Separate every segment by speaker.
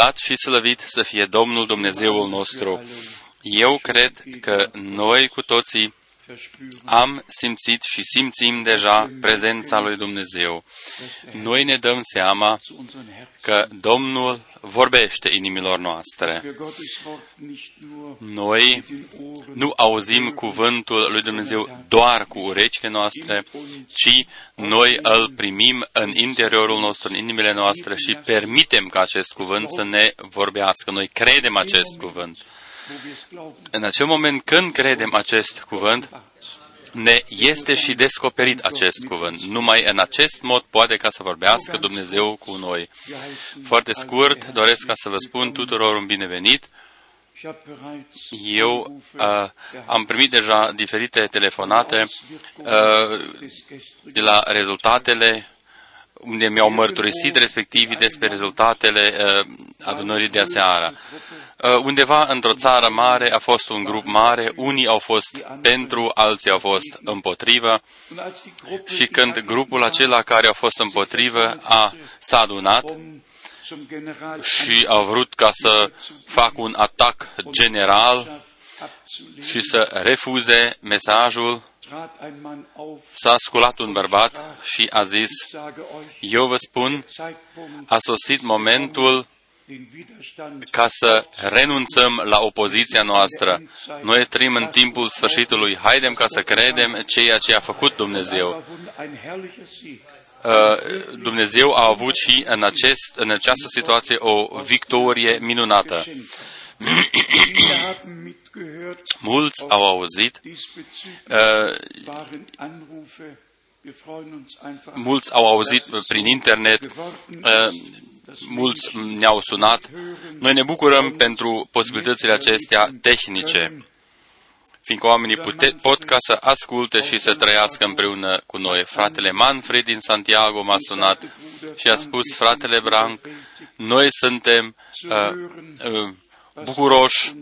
Speaker 1: Lăudat și slăvit să fie Domnul Dumnezeul nostru. Eu cred că noi cu toții am simțit și simțim deja prezența lui Dumnezeu. Noi ne dăm seama că Domnul vorbește inimilor noastre. Noi nu auzim cuvântul lui Dumnezeu doar cu urechile noastre, ci noi îl primim în interiorul nostru, în inimile noastre și permitem ca acest cuvânt să ne vorbească. Noi credem acest cuvânt. În acel moment când credem acest cuvânt, ne este și descoperit acest cuvânt. Numai în acest mod poate ca să vorbească Dumnezeu cu noi. Foarte scurt, doresc ca să vă spun tuturor un binevenit. Eu am primit deja diferite telefonate de la rezultatele unde mi-au mărturisit respectivii despre rezultatele adunării de aseară. Undeva într-o țară mare a fost un grup mare, unii au fost pentru, alții au fost împotrivă și când grupul acela care a fost împotrivă s-a adunat și a vrut ca să facă un atac general și să refuze mesajul, s-a sculat un bărbat și a zis: eu vă spun, a sosit momentul ca să renunțăm la opoziția noastră. Noi trăim în timpul sfârșitului. Haidem ca să credem ceea ce a făcut Dumnezeu. Dumnezeu a avut și în această situație o victorie minunată. Mulți au auzit, mulți au auzit prin internet, mulți ne-au sunat. Noi ne bucurăm pentru posibilitățile acestea tehnice, fiindcă oamenii pot ca să asculte și să trăiască împreună cu noi. Fratele Manfred din Santiago m-a sunat și a spus: fratele Branc, noi suntem bucuroși,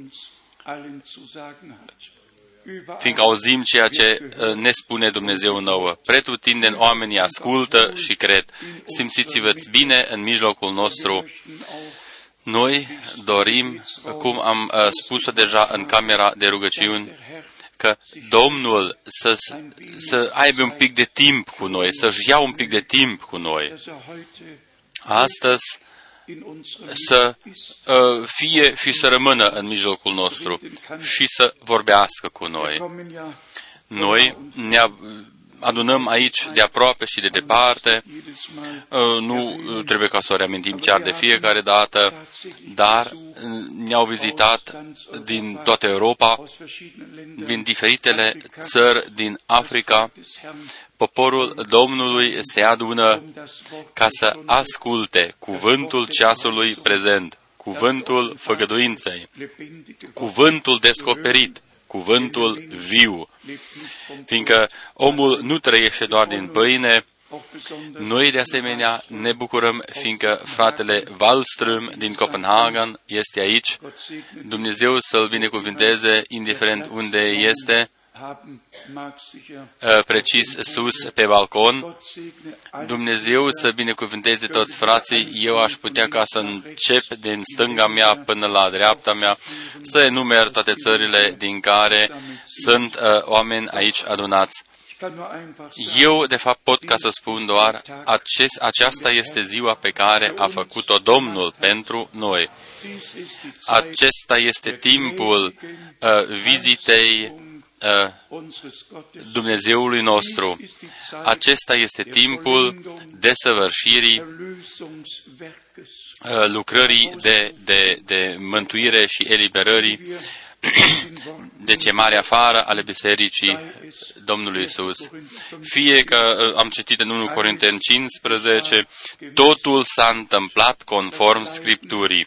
Speaker 1: fiindcă auzim ceea ce ne spune Dumnezeu nouă. Pretutindeni oamenii ascultă și cred. Simțiți-vă-ți bine în mijlocul nostru. Noi dorim, cum am spus-o deja în camera de rugăciuni, că Domnul să aibă un pic de timp cu noi, să-și ia un pic de timp cu noi. Astăzi să fie și să rămână în mijlocul nostru și să vorbească cu noi. Noi ne adunăm aici de aproape și de departe, nu trebuie ca să o reamintim chiar de fiecare dată, dar ne-au vizitat din toată Europa, din diferitele țări din Africa. Poporul Domnului se adună ca să asculte cuvântul ceasului prezent, cuvântul făgăduinței, cuvântul descoperit, cuvântul viu. Fiindcă omul nu trăiește doar din pâine, noi de asemenea ne bucurăm fiindcă fratele Wallström din Copenhagen este aici. Dumnezeu să-l binecuvinteze indiferent unde este, precis sus pe balcon. Dumnezeu să binecuvânteze toți frații. Eu aș putea ca să încep din stânga mea până la dreapta mea, să enumer toate țările din care sunt oameni aici adunați. Eu, de fapt, pot ca să spun doar, aceasta este ziua pe care a făcut-o Domnul pentru noi. Acesta este timpul vizitei Dumnezeului nostru. Acesta este timpul desăvârșirii lucrării de mântuire și eliberării, de chemare afară ale Bisericii Domnului Iisus. Fie că am citit în 1 Corinteni 15, totul s-a întâmplat conform Scripturii.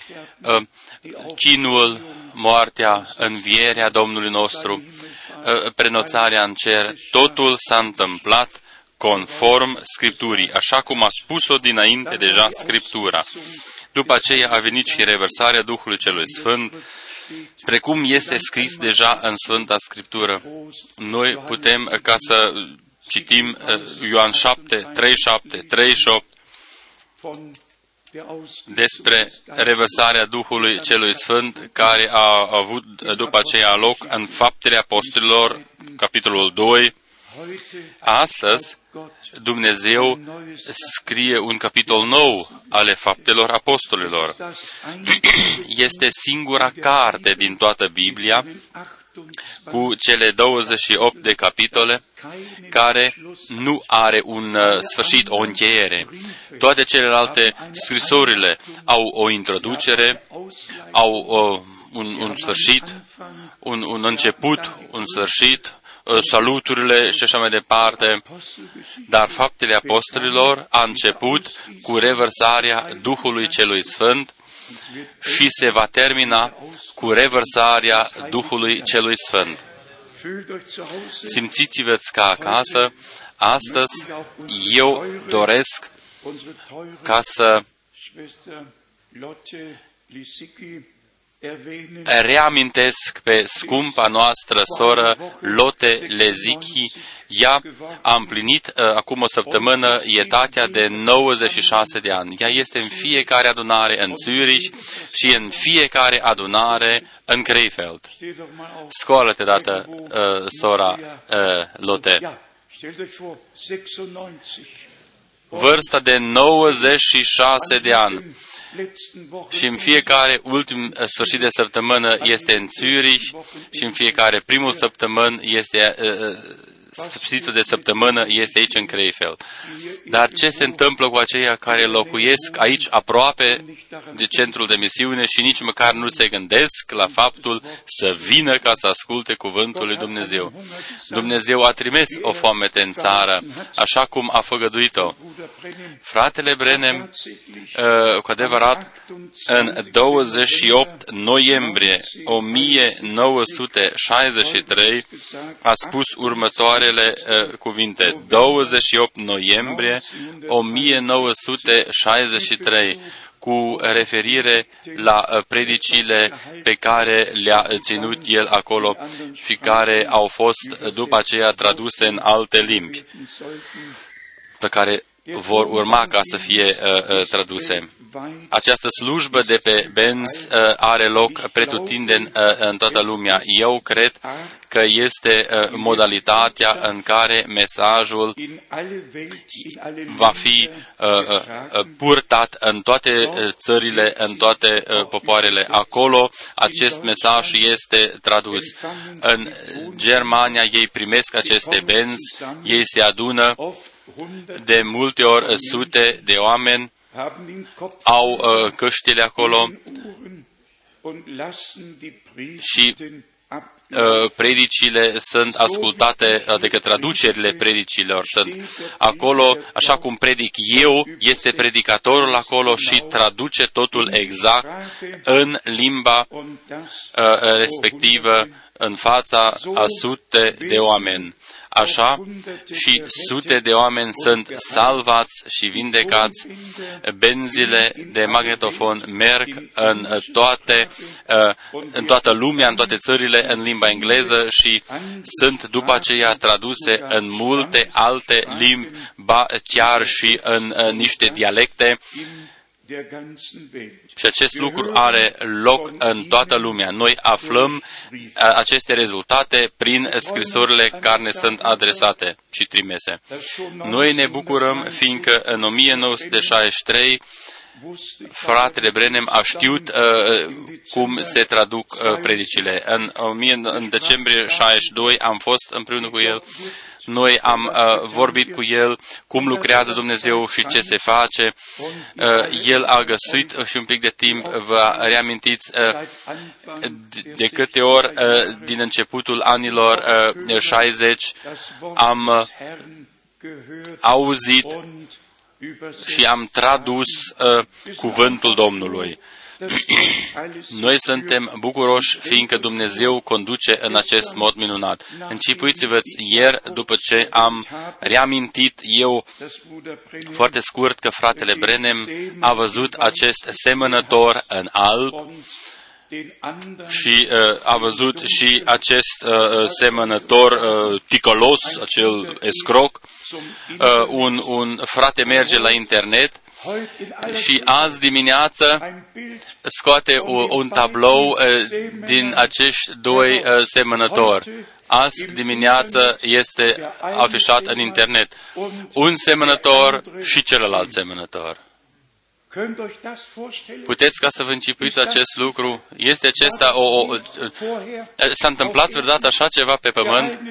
Speaker 1: Chinul, moartea, învierea Domnului nostru, prenoțarea în cer, totul s-a întâmplat conform Scripturii, așa cum a spus-o dinainte deja Scriptura. După aceea a venit și revărsarea Duhului Celui Sfânt, precum este scris deja în Sfânta Scriptură. Noi putem ca să citim Ioan 7, 37, 38, despre revărsarea Duhului Celui Sfânt, care a avut după aceea loc în Faptele Apostolilor, capitolul 2. Astăzi, Dumnezeu scrie un capitol nou ale Faptelor Apostolilor. Este singura carte din toată Biblia, cu cele 28 de capitole, care nu are un sfârșit, o încheiere. Toate celelalte scrisorile au o introducere, au un sfârșit, un început, un sfârșit, saluturile și așa mai departe, dar Faptele Apostolilor a început cu revărsarea Duhului Celui Sfânt și se va termina cu revărsarea Duhului Celui Sfânt. Simțiți-vă ca acasă. Astăzi eu doresc ca să reamintesc pe scumpa noastră soră Lotte Lezicki. Ea a împlinit acum o săptămână etatea de 96 de ani. Ea este în fiecare adunare în Zürich și în fiecare adunare în Krefeld. Scoală-te dată, sora Lotte. Vârsta de 96 de ani. Și în fiecare ultim sfârșit de săptămână este în Zürich și în fiecare primul săptămână este sfârșitul de săptămână este aici în Krefeld. Dar ce se întâmplă cu aceia care locuiesc aici aproape de centrul de misiune și nici măcar nu se gândesc la faptul să vină ca să asculte cuvântul lui Dumnezeu? Dumnezeu a trimis o foamete în țară, așa cum a făgăduit-o. Fratele Branham, cu adevărat, în 28 noiembrie 1963 a spus următoarele cuvinte. 28 noiembrie 1963, cu referire la predicile pe care le-a ținut el acolo și care au fost după aceea traduse în alte limbi, pe care vor urma ca să fie traduse. Această slujbă de pe Benz are loc pretutindeni în toată lumea. Eu cred că este modalitatea în care mesajul va fi purtat în toate țările, în toate popoarele. Acolo acest mesaj este tradus. În Germania ei primesc aceste Benz, ei se adună, de multe ori sute de oameni au căștile acolo și predicile sunt ascultate, adică traducerile predicilor sunt acolo, așa cum predic eu, este predicatorul acolo și traduce totul exact în limba respectivă în fața a sute de oameni. Așa și sute de oameni sunt salvați și vindecați. Benzile de magnetofon merg în toată lumea, în toate țările, în limba engleză și sunt după aceea traduse în multe alte limbi, ba chiar și în niște dialecte. Și acest lucru are loc în toată lumea. Noi aflăm aceste rezultate prin scrisorile care ne sunt adresate și trimise. Noi ne bucurăm fiindcă în 1963 fratele Branham a știut cum se traduc predicile. În decembrie 62 am fost împreună cu el. Noi am vorbit cu el cum lucrează Dumnezeu și ce se face. El a găsit și un pic de timp, vă reamintiți de câte ori din începutul anilor 60 am auzit și am tradus cuvântul Domnului. Noi suntem bucuroși fiindcă Dumnezeu conduce în acest mod minunat. Închipuiți-vă ieri, după ce am reamintit eu foarte scurt că fratele Branham a văzut acest semănător în alb și a văzut și acest semănător ticălos, acel escroc. Un frate merge la internet Și azi dimineață scoate un tablou din acești doi semănători. Azi dimineață este afișat în internet. Un semănător și celălalt semănător. Puteți ca să vă închipuiți acest lucru? Este acesta s-a întâmplat vreodată așa ceva pe pământ?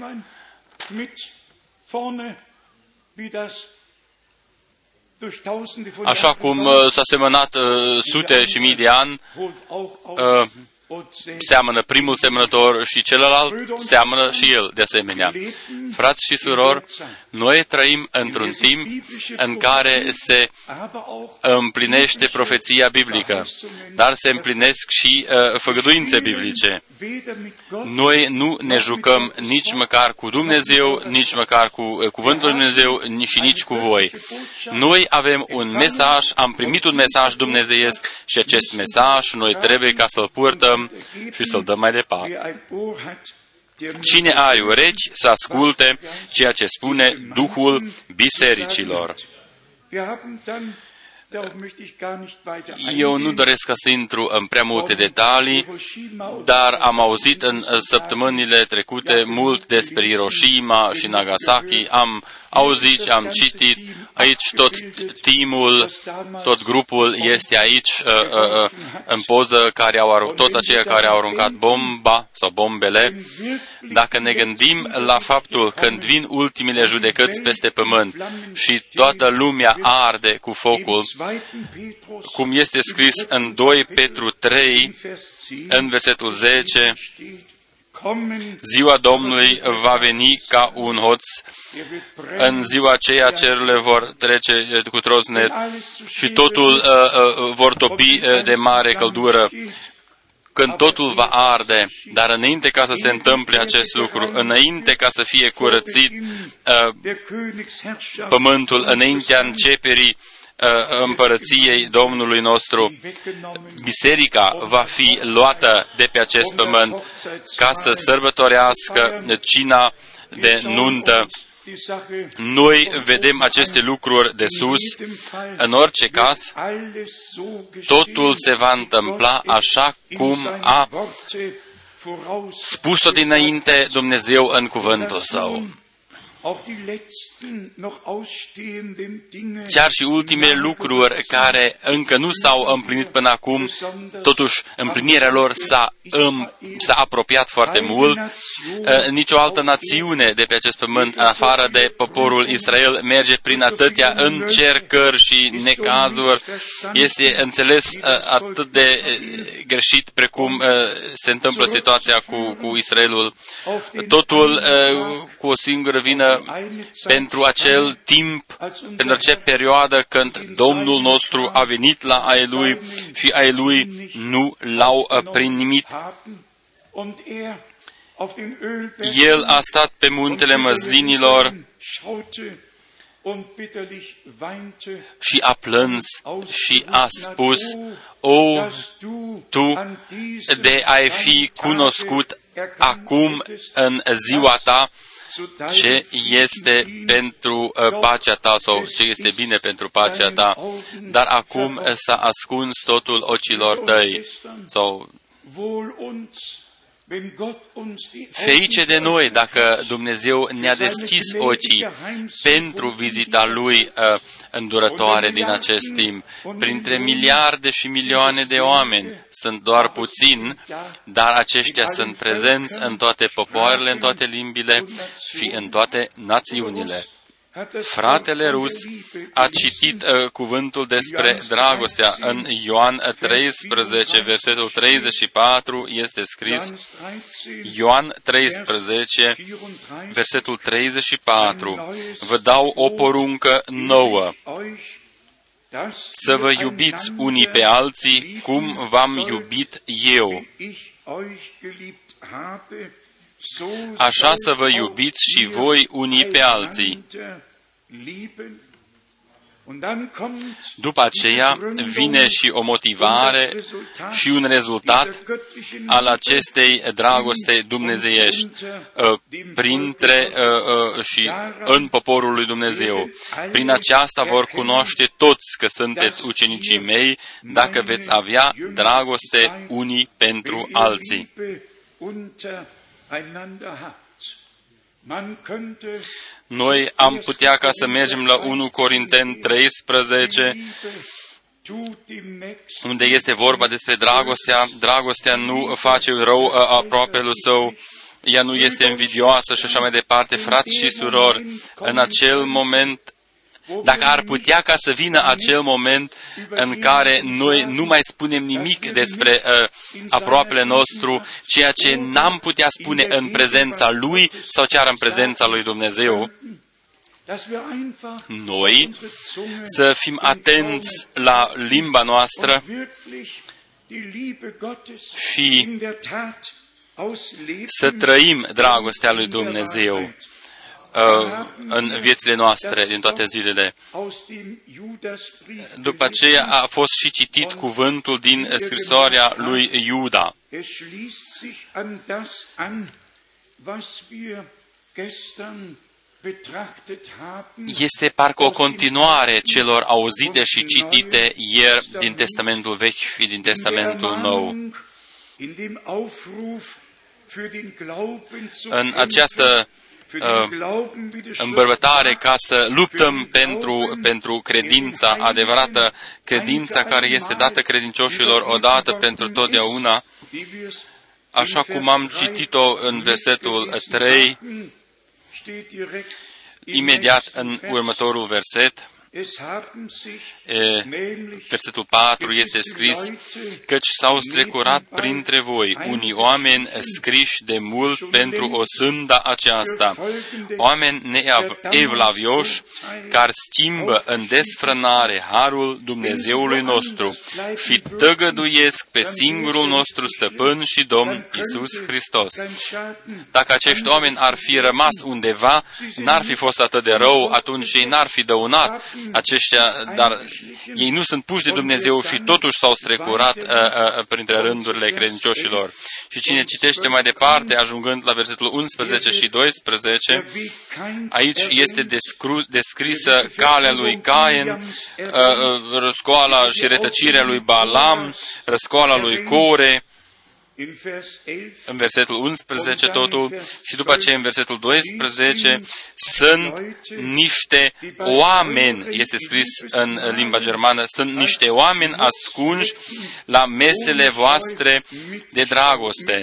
Speaker 1: Așa cum s-a semănat sute și mii de ani, seamănă primul semănător și celălalt seamănă și el de asemenea. Frați și surori, noi trăim într-un timp în care se împlinește profeția biblică, dar se împlinesc și făgăduințe biblice. Noi nu ne jucăm nici măcar cu Dumnezeu, nici măcar cu Cuvântul Lui Dumnezeu și nici cu voi. Noi avem un mesaj, am primit un mesaj dumnezeiesc și acest mesaj noi trebuie ca să-l purtăm și să-l dăm mai departe. Cine are urechi să asculte ceea ce spune Duhul bisericilor. Eu nu doresc ca să intru în prea multe detalii, dar am auzit în săptămânile trecute mult despre Hiroshima și Nagasaki, am auzit, am citit, aici tot teamul, tot grupul este aici în poză, toți aceia care au aruncat bomba sau bombele. Dacă ne gândim la faptul că când vin ultimele judecăți peste pământ și toată lumea arde cu focul, cum este scris în 2 Petru 3, în versetul 10, ziua Domnului va veni ca un hoț, în ziua aceea cerurile vor trece cu trosnet și totul vor topi de mare căldură, când totul va arde, dar înainte ca să se întâmple acest lucru, înainte ca să fie curățit pământul, înaintea începerii împărăției Domnului nostru, biserica va fi luată de pe acest pământ ca să sărbătorească cina de nuntă. Noi vedem aceste lucruri de sus. În orice caz, totul se va întâmpla așa cum a spus-o dinainte Dumnezeu în cuvântul Său. Chiar și ultimele lucruri care încă nu s-au împlinit până acum, totuși împlinirea lor s-a apropiat foarte mult. Nicio altă națiune de pe acest pământ, în afară de poporul Israel, merge prin atâtea încercări și necazuri. Este înțeles atât de greșit precum se întâmplă situația cu Israelul. Totul cu o singură vină pentru acel timp, pentru acea perioadă când Domnul nostru a venit la ai Lui și ai Lui nu l-au primit. El a stat pe muntele măslinilor și a plâns și a spus: O, tu de ai fi cunoscut acum în ziua ta ce este pentru pacea ta sau ce este bine pentru pacea ta, dar acum s-a ascuns totul ochilor tăi. Sau ferice de noi dacă Dumnezeu ne-a deschis ochii pentru vizita Lui îndurătoare din acest timp. Printre miliarde și milioane de oameni sunt doar puțini, dar aceștia sunt prezenți în toate popoarele, în toate limbile și în toate națiunile. Fratele Rus a citit cuvântul despre dragostea. În Ioan 13, versetul 34, este scris, Ioan 13, versetul 34, vă dau o poruncă nouă, să vă iubiți unii pe alții cum v-am iubit eu. Așa să vă iubiți și voi unii pe alții. După aceea vine și o motivare și un rezultat al acestei dragoste dumnezeiești printre și în poporul lui Dumnezeu. Prin aceasta vor cunoaște toți că sunteți ucenicii mei, dacă veți avea dragoste unii pentru alții. Noi am putea ca să mergem la 1 Corinteni 13, unde este vorba despre dragostea. Dragostea nu face rău aproapelui său, ea nu este invidioasă și așa mai departe. Frați și surori, în acel moment, dacă ar putea ca să vină acel moment în care noi nu mai spunem nimic despre aproapele nostru, ceea ce n-am putea spune în prezența Lui sau chiar în prezența Lui Dumnezeu, noi să fim atenți la limba noastră și să trăim dragostea lui Dumnezeu în viețile noastre din toate zilele. După aceea a fost și citit cuvântul din scrisoarea lui Iuda. Este parcă o continuare celor auzite și citite ieri din Testamentul Vechi și din Testamentul Nou. În această îmbărbătare ca să luptăm pentru credința adevărată, credința care este dată credincioșilor odată pentru totdeauna, așa cum am citit-o în versetul 3, imediat în următorul verset. Versetul 4 este scris, căci s-au strecurat printre voi unii oameni scriși de mult pentru o sânda aceasta, oameni neevlavioși, care schimbă în desfrânare harul Dumnezeului nostru și tăgăduiesc pe singurul nostru stăpân și Domn Iisus Hristos. Dacă acești oameni ar fi rămas undeva, n-ar fi fost atât de rău, atunci ei n-ar fi dăunat aceștia, dar ei nu sunt puși de Dumnezeu și totuși s-au strecurat printre rândurile credincioșilor. Și cine citește mai departe, ajungând la versetul 11 și 12, aici este descrisă calea lui Cain, răscoala și rătăcirea lui Balaam, răscoala lui Core, în versetul 11 totul, și după aceea în versetul 12, sunt niște oameni, este scris în limba germană, sunt niște oameni ascunși la mesele voastre de dragoste,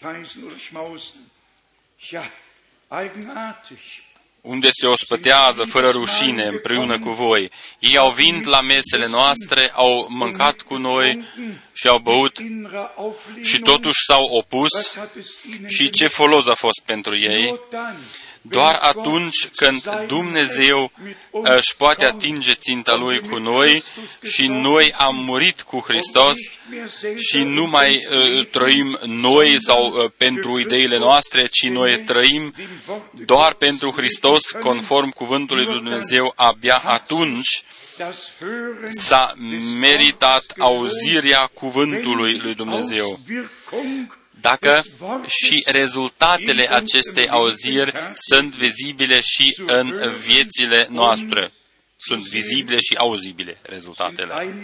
Speaker 1: unde se ospătează fără rușine împreună cu voi. Ei au venit la mesele noastre, au mâncat cu noi și au băut și totuși s-au opus. Și ce folos a fost pentru ei? Doar atunci când Dumnezeu își poate atinge ținta Lui cu noi și noi am murit cu Hristos și nu mai trăim noi sau pentru ideile noastre, ci noi trăim doar pentru Hristos, conform cuvântului lui Dumnezeu. Abia atunci s-a meritat auzirea cuvântului lui Dumnezeu. Dacă și rezultatele acestei auziri sunt vizibile și în viețile noastre. Sunt vizibile și auzibile rezultatele.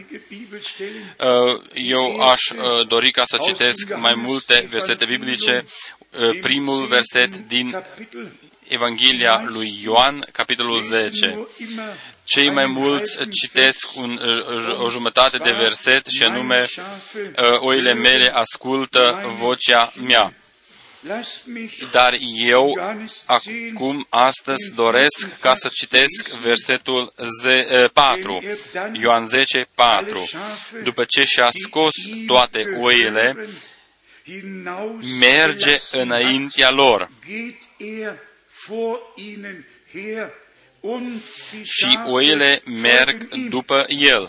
Speaker 1: Eu aș dori ca să citesc mai multe versete biblice. Primul verset din Evanghelia lui Ioan, capitolul 10. Cei mai mulți citesc o jumătate de verset și anume, oile mele ascultă vocea mea. Dar eu acum, astăzi, doresc ca să citesc versetul 4, Ioan 10, 4. După ce și-a scos toate oile, merge înaintea lor. Și oile merg după el.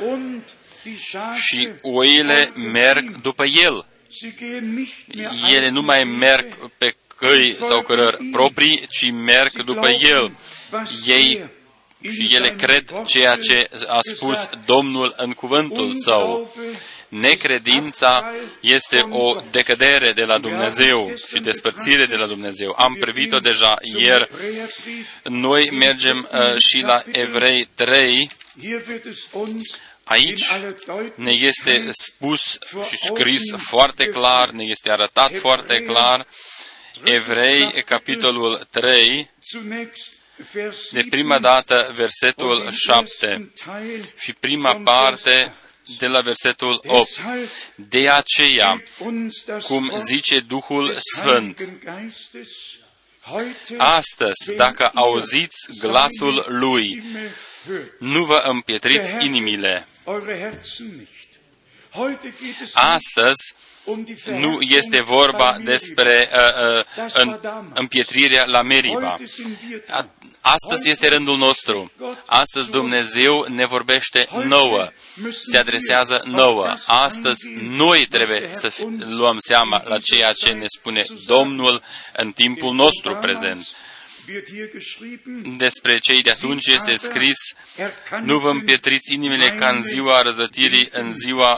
Speaker 1: Și oile merg după el. Ele nu mai merg pe căi sau cărări proprii, ci merg după el. Ei și ele cred ceea ce a spus Domnul în cuvântul Său. Necredința este o decădere de la Dumnezeu și despărțire de la Dumnezeu. Am privit-o deja ieri. Noi mergem și la Evrei 3. Aici ne este spus și scris foarte clar, ne este arătat foarte clar, Evrei, capitolul 3, de prima dată versetul 7 și prima parte de la versetul 8. De aceea, cum zice Duhul Sfânt, astăzi, dacă auziți glasul Lui, nu vă împietriți inimile. Astăzi nu este vorba despre împietrirea la Meriba. Astăzi este rândul nostru. Astăzi Dumnezeu ne vorbește nouă, se adresează nouă. Astăzi noi trebuie să luăm seama la ceea ce ne spune Domnul în timpul nostru prezent. Despre cei de atunci este scris, nu vă împietriți inimile ca în ziua răzătirii, în ziua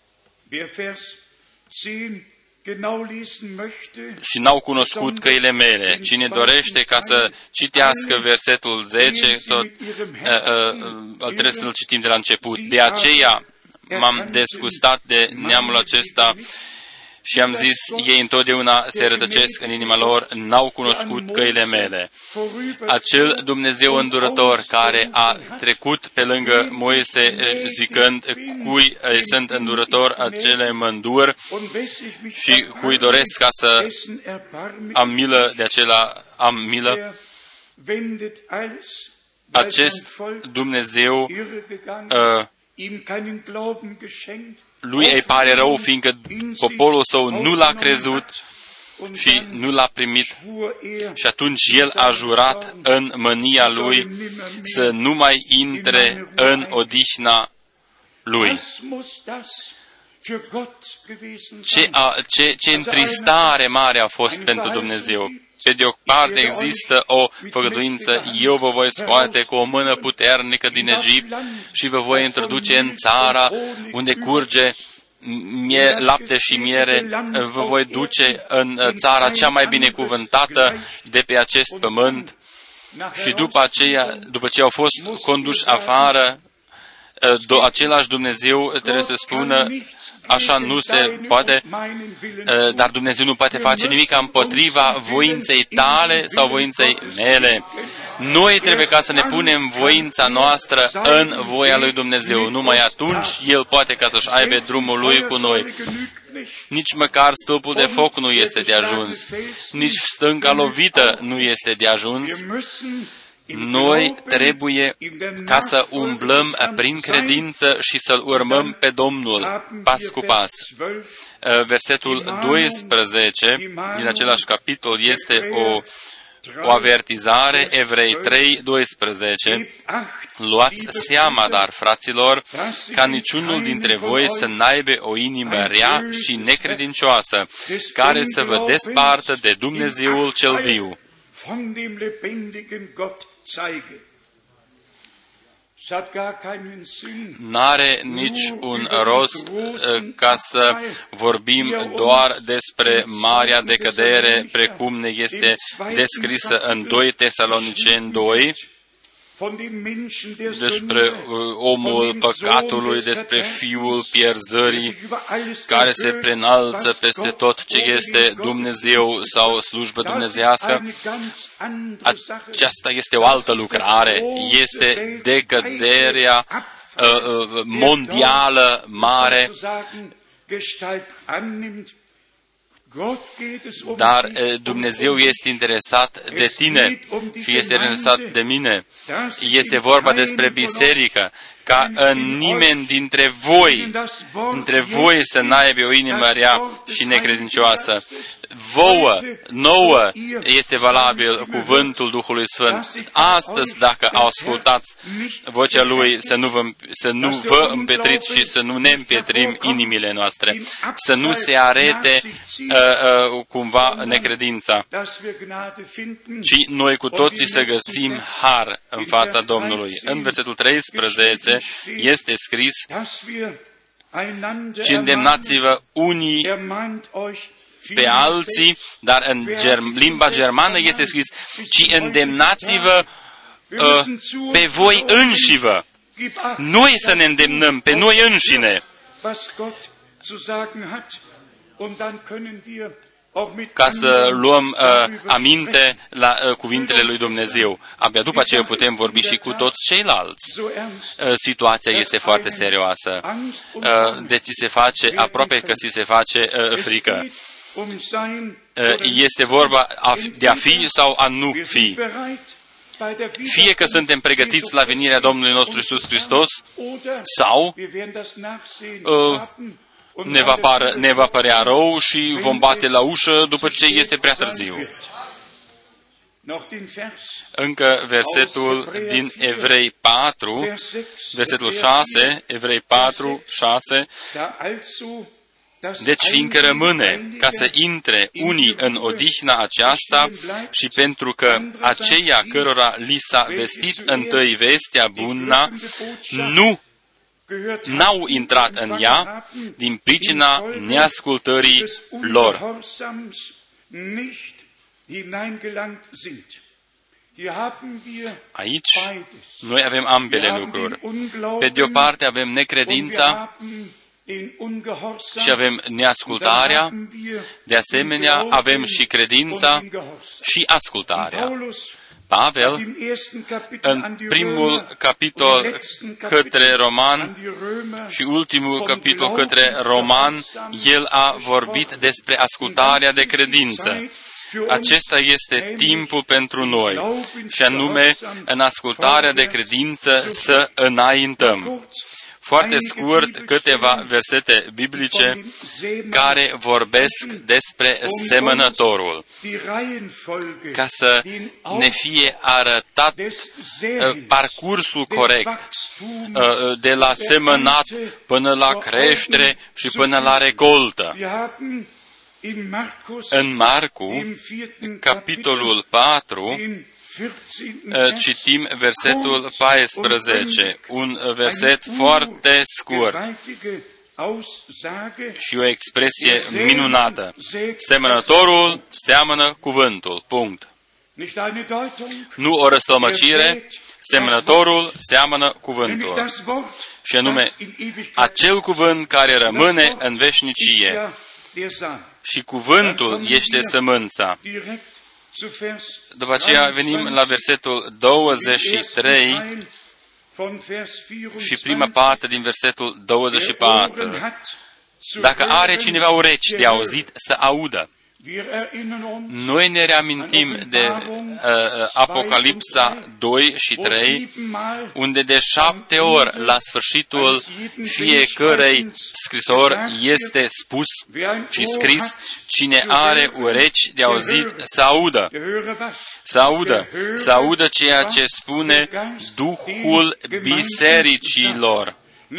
Speaker 1: și n-au cunoscut căile mele. Cine dorește ca să citească versetul 10, trebuie să-l citim de la început. De aceea m-am dezgustat de neamul acesta și am zis, ei întotdeauna se rătăcesc în inima lor, n-au cunoscut căile mele. Acel Dumnezeu îndurător care a trecut pe lângă Moise zicând, cui sunt îndurător, acele mă îndur și cui doresc ca să am milă, de acela am milă. Acest Dumnezeu lui îi pare rău, fiindcă poporul său nu l-a crezut și nu l-a primit. Și atunci el a jurat în mânia lui să nu mai intre în odihna lui. Ce întristare mare a fost pentru Dumnezeu. Pe de o parte există o făgăduință, eu vă voi scoate cu o mână puternică din Egipt și vă voi introduce în țara unde curge lapte și miere, vă voi duce în țara cea mai binecuvântată de pe acest pământ. Și după ce au fost conduși afară, același Dumnezeu trebuie să spună, așa nu se poate, dar Dumnezeu nu poate face nimic împotriva voinței tale sau voinței mele. Noi trebuie ca să ne punem voința noastră în voia lui Dumnezeu. Numai atunci El poate ca să-și aibă drumul Lui cu noi. Nici măcar stâlpul de foc nu este de ajuns. Nici stânca lovită nu este de ajuns. Noi trebuie ca să umblăm prin credință și să-L urmăm pe Domnul, pas cu pas. Versetul 12 din același capitol este o avertizare, Evrei 3, 12. Luați seama, dar, fraților, ca niciunul dintre voi să n-aibă o inimă rea și necredincioasă, care să vă despartă de Dumnezeul cel viu. N-are nici un rost ca să vorbim doar despre marea decădere, precum ne este descrisă în 2 Tesaloniceni 2, despre omul păcatului, despre fiul pierzării, care se preînalță peste tot ce este Dumnezeu sau slujbă dumnezeiască. Aceasta este o altă lucrare, este decăderea mondială mare, dar Dumnezeu este interesat de tine și este interesat de mine. Este vorba despre biserică, ca în nimeni dintre voi să n-aibă o inimă rea și necredincioasă.
Speaker 2: nouă este valabil cuvântul Duhului Sfânt. Astăzi, dacă ascultați vocea Lui, să nu vă împetriți și să nu ne împetrim inimile noastre, să nu se arete cumva necredința, ci noi cu toții să găsim har în fața Domnului. În versetul 13 este scris: ci îndemnați-vă unii pe alții, dar în limba germană este scris: ci îndemnați-vă pe voi înșivă. Noi să ne îndemnăm pe noi înșine, ca să luăm aminte la cuvintele lui Dumnezeu. Abia după aceea putem vorbi și cu toți ceilalți. Situația este foarte serioasă. De ți se face, aproape că ți se face frică. Este vorba de a fi sau a nu fi. Fie că suntem pregătiți la venirea Domnului nostru Iisus Hristos, sau ne va părea rău și vom bate la ușă după ce este prea târziu. Încă versetul din Evrei 4, versetul 6, Evrei 4, 6, deci fiindcă rămâne ca să intre unii în odihna aceasta și pentru că aceia cărora li s-a vestit întâi vestea bună n-au intrat în ea din pricina neascultării lor. Aici noi avem ambele lucruri. Pe de o parte avem necredința și avem neascultarea, de asemenea avem și credința și ascultarea. Pavel, în primul capitol către Roman și ultimul capitol către Roman, el a vorbit despre ascultarea de credință. Acesta este timpul pentru noi, și anume în ascultarea de credință să înaintăm. Foarte scurt, câteva versete biblice care vorbesc despre semănătorul, ca să ne fie arătat parcursul corect, de la semănat până la creștere și până la recoltă. În Marcu, capitolul 4, citim versetul 14, un verset foarte scurt și o expresie minunată. Semănătorul seamănă cuvântul. Punct. Nu o răstălmăcire, semănătorul seamănă cuvântul. Și anume, acel cuvânt care rămâne în veșnicie. Și cuvântul este sămânța. După aceea venim la versetul 23 și prima parte din versetul 24. Dacă are cineva urechi de auzit, să audă. Noi ne reamintim de Apocalipsa 2 și 3, unde de 7 ori la sfârșitul fiecărei scrisori este spus și scris: cine are urechi de auzit, să audă. Să audă ceea ce spune Duhul bisericilor.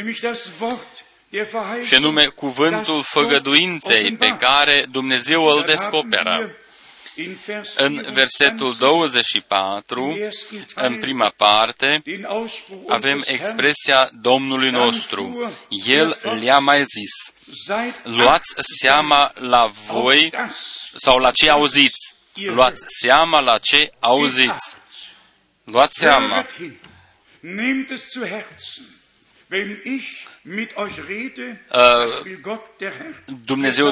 Speaker 2: Și anume cuvântul făgăduinței pe care Dumnezeu îl descoperă. În versetul 24, în prima parte, avem expresia Domnului nostru. El le-a mai zis: luați seama la voi sau la ce auziți. Luați seama la ce auziți. Luați seama. Dumnezeu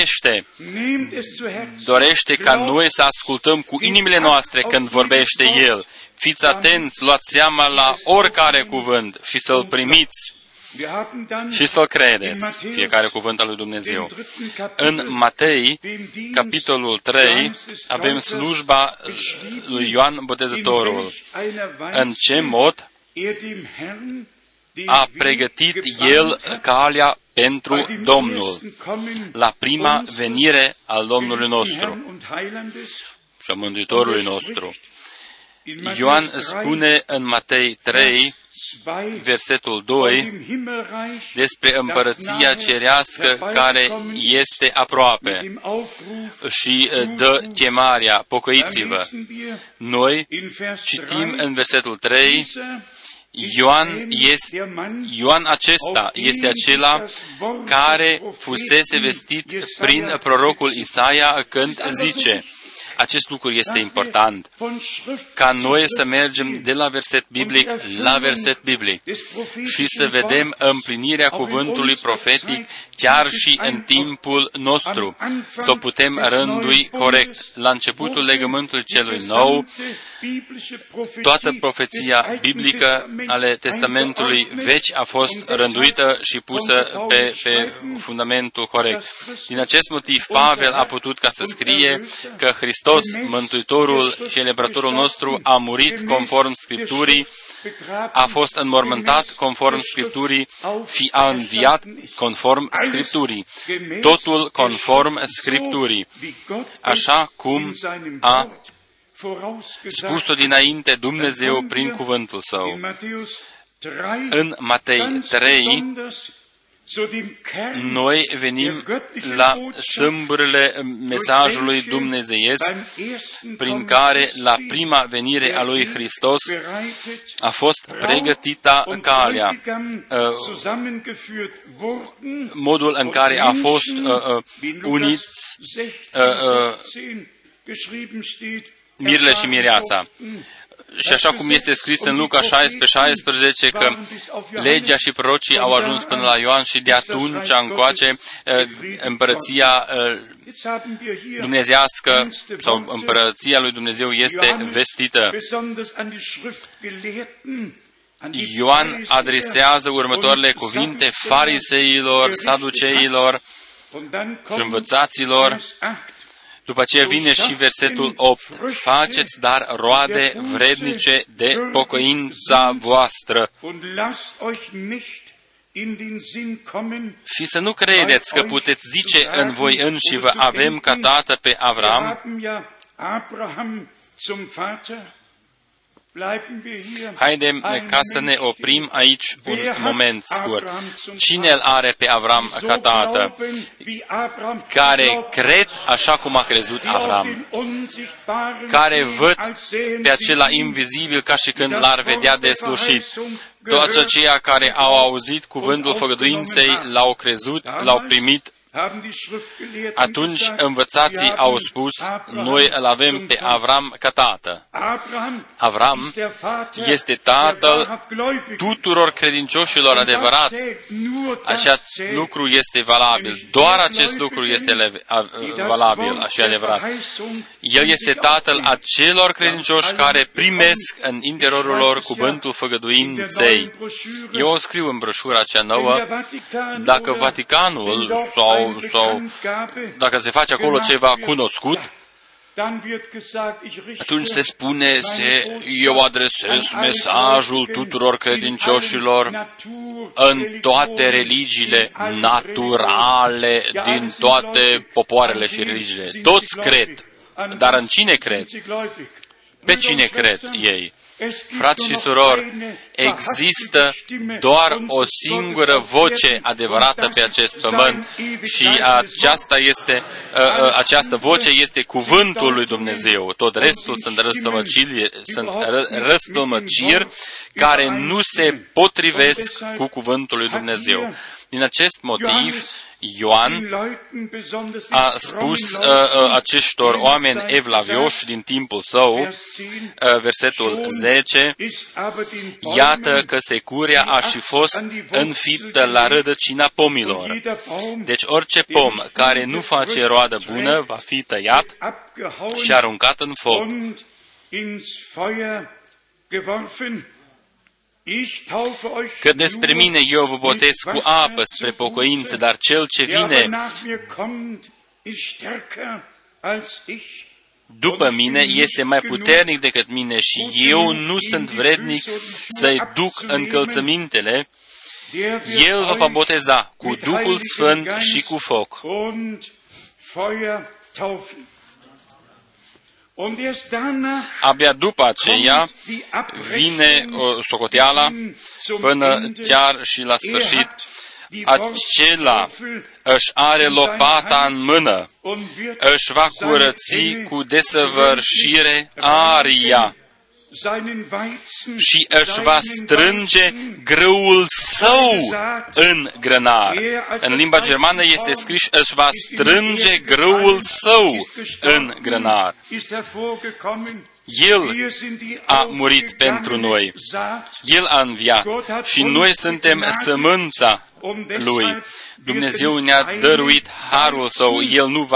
Speaker 2: dorește ca noi să ascultăm cu inimile noastre când vorbește El. Fiți atenți, luați seama la oricare cuvânt și să-l primiți și să-l credeți, fiecare cuvânt al lui Dumnezeu. În Matei, capitolul 3, avem slujba lui Ioan Botezătorul. În ce mod
Speaker 1: a pregătit El calea pentru Domnul, la prima venire al Domnului nostru și a Mântuitorului nostru. Ioan spune în Matei 3, versetul 2, despre împărăția cerească care este aproape și dă chemarea, pocăiți-vă. Noi citim în versetul 3, Ioan acesta este acela care fusese vestit prin prorocul Isaia când zice, acest lucru este important, ca noi să mergem de la verset biblic la verset biblic și să vedem împlinirea cuvântului profetic chiar și în timpul nostru, să o putem rândui corect. La începutul legământului celui nou, toată profeția biblică ale Testamentului Vechi a fost rânduită și pusă pe fundamentul corect. Din acest motiv, Pavel a putut ca să scrie că Hristos, Mântuitorul și Eliberătorul nostru, a murit conform Scripturii, a fost înmormântat conform Scripturii și a înviat conform Scripturii. Totul conform Scripturii, așa cum a spus-o dinainte Dumnezeu prin cuvântul Său. În Matei 3, noi venim la sâmburile mesajului dumnezeiesc, prin care la prima venire a lui Hristos a fost pregătită calea. Modul în care a fost uniți mirele și mireasa. Și așa cum este scris în Luca 16:16, că legea și prorocii au ajuns până la Ioan și de atunci încoace împărăția dumnezeiască sau împărăția lui Dumnezeu este vestită. Ioan adresează următoarele cuvinte fariseilor, saduceilor și învățaților. După aceea vine și versetul 8. Faceți dar roade vrednice de pocăința voastră. Și să nu credeți că puteți zice în voi înșivă, avem ca tată pe Avram. Haidem ca să ne oprim aici un moment scurt. Cine îl are pe Avram ca tată? Care cred așa cum a crezut Avram, care văd pe acela invizibil ca și când l-ar vedea deslușit. Toți aceia care au auzit cuvântul făgăduinței, l-au crezut, l-au primit. Atunci învățații au spus, noi îl avem pe Avram ca tată. Avram este tatăl tuturor credincioșilor adevărați. Acest lucru este valabil. Doar acest lucru este valabil și adevărat. El este tatăl acelor credincioși care primesc în interiorul lor cuvântul făgăduinței. Eu o scriu în broșura cea nouă, dacă Vaticanul sau dacă se face acolo ceva cunoscut, atunci se spune, eu adresez mesajul tuturor credincioșilor în toate religiile naturale, din toate popoarele și religiile. Toți cred, dar în cine cred? Pe cine cred ei? Frați și surori, există doar o singură voce adevărată pe acest pământ și această voce este cuvântul lui Dumnezeu. Tot restul sunt răstălmăciri care nu se potrivesc cu cuvântul lui Dumnezeu. Din acest motiv, Ioan a spus aceștor oameni evlavioși din timpul său, versetul 10, iată că securea a și fost înfiptă la rădăcina pomilor. Deci orice pom care nu face roadă bună va fi tăiat și aruncat în foc. Că despre mine eu vă botez cu apă spre pocăință, dar cel ce vine după mine este mai puternic decât mine și eu nu sunt vrednic să-i duc încălțămintele El vă va boteza cu Duhul Sfânt și cu foc. Abia după aceea vine socoteala până chiar și la sfârșit. Acela își are lopata în mână, își va curăți cu desăvârșire aria și își va strânge grâul său în grănar. În limba germană este scris își va strânge grâul său în grănar. El a murit pentru noi. El a înviat și noi suntem sămânța Lui. Dumnezeu ne-a dăruit harul Său. El nu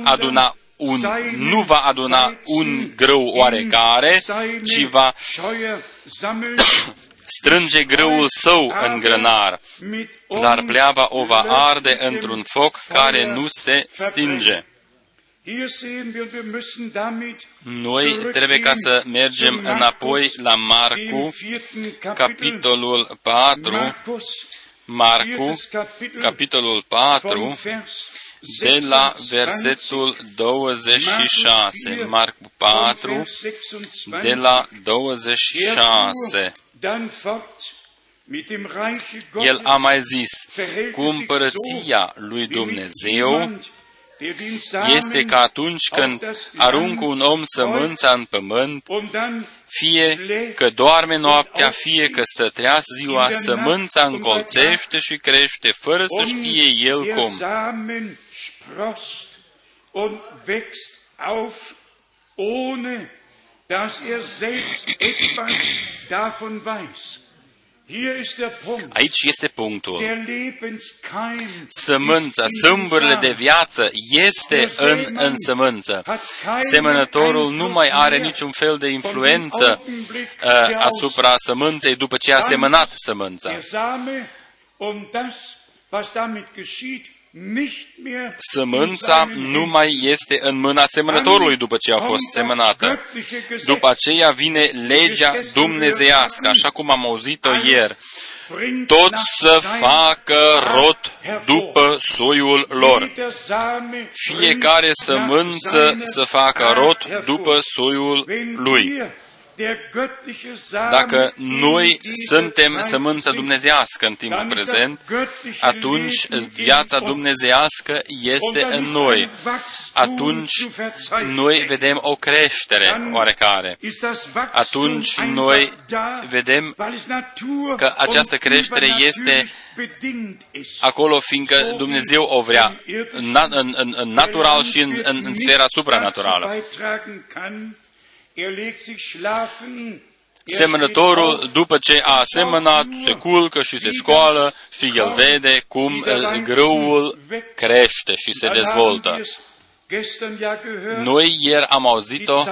Speaker 1: va aduna un grâu oarecare, ci va strânge grâul Său în grănar, dar pleava o va arde într-un foc care nu se stinge. Noi trebuie ca să mergem înapoi la Marcu, capitolul 4, capitolul 4, de la versetul 26. Marcu 4, de la 26. El a mai zis, cu împărăția lui Dumnezeu este ca atunci când aruncă un om sămânța în pământ, fie că doarme noaptea, fie că stă treaz ziua, sămânța încolțește și crește, fără să știe el cum. Aici este punctul. Sămânța, sâmburile de viață este în sămânță. Semănătorul nu mai are niciun fel de influență asupra sămânței după ce a semănat sămânța. Sămânța nu mai este în mâna semănătorului după ce a fost semănată. După aceea vine legea dumnezeiască, așa cum am auzit-o ieri. Tot să facă rod după soiul lor. Fiecare sămânță să facă rod după soiul lui. Dacă noi suntem sămânța dumnezeiască în timpul prezent, atunci viața dumnezeiască este în noi. Atunci noi vedem o creștere oarecare. Atunci noi vedem că această creștere este acolo, fiindcă Dumnezeu o vrea în natural și în sfera supranaturală. Semănătorul, după ce a semănat, se culcă și se scoală și el vede cum grâul crește și se dezvoltă. Noi ieri am auzit-o,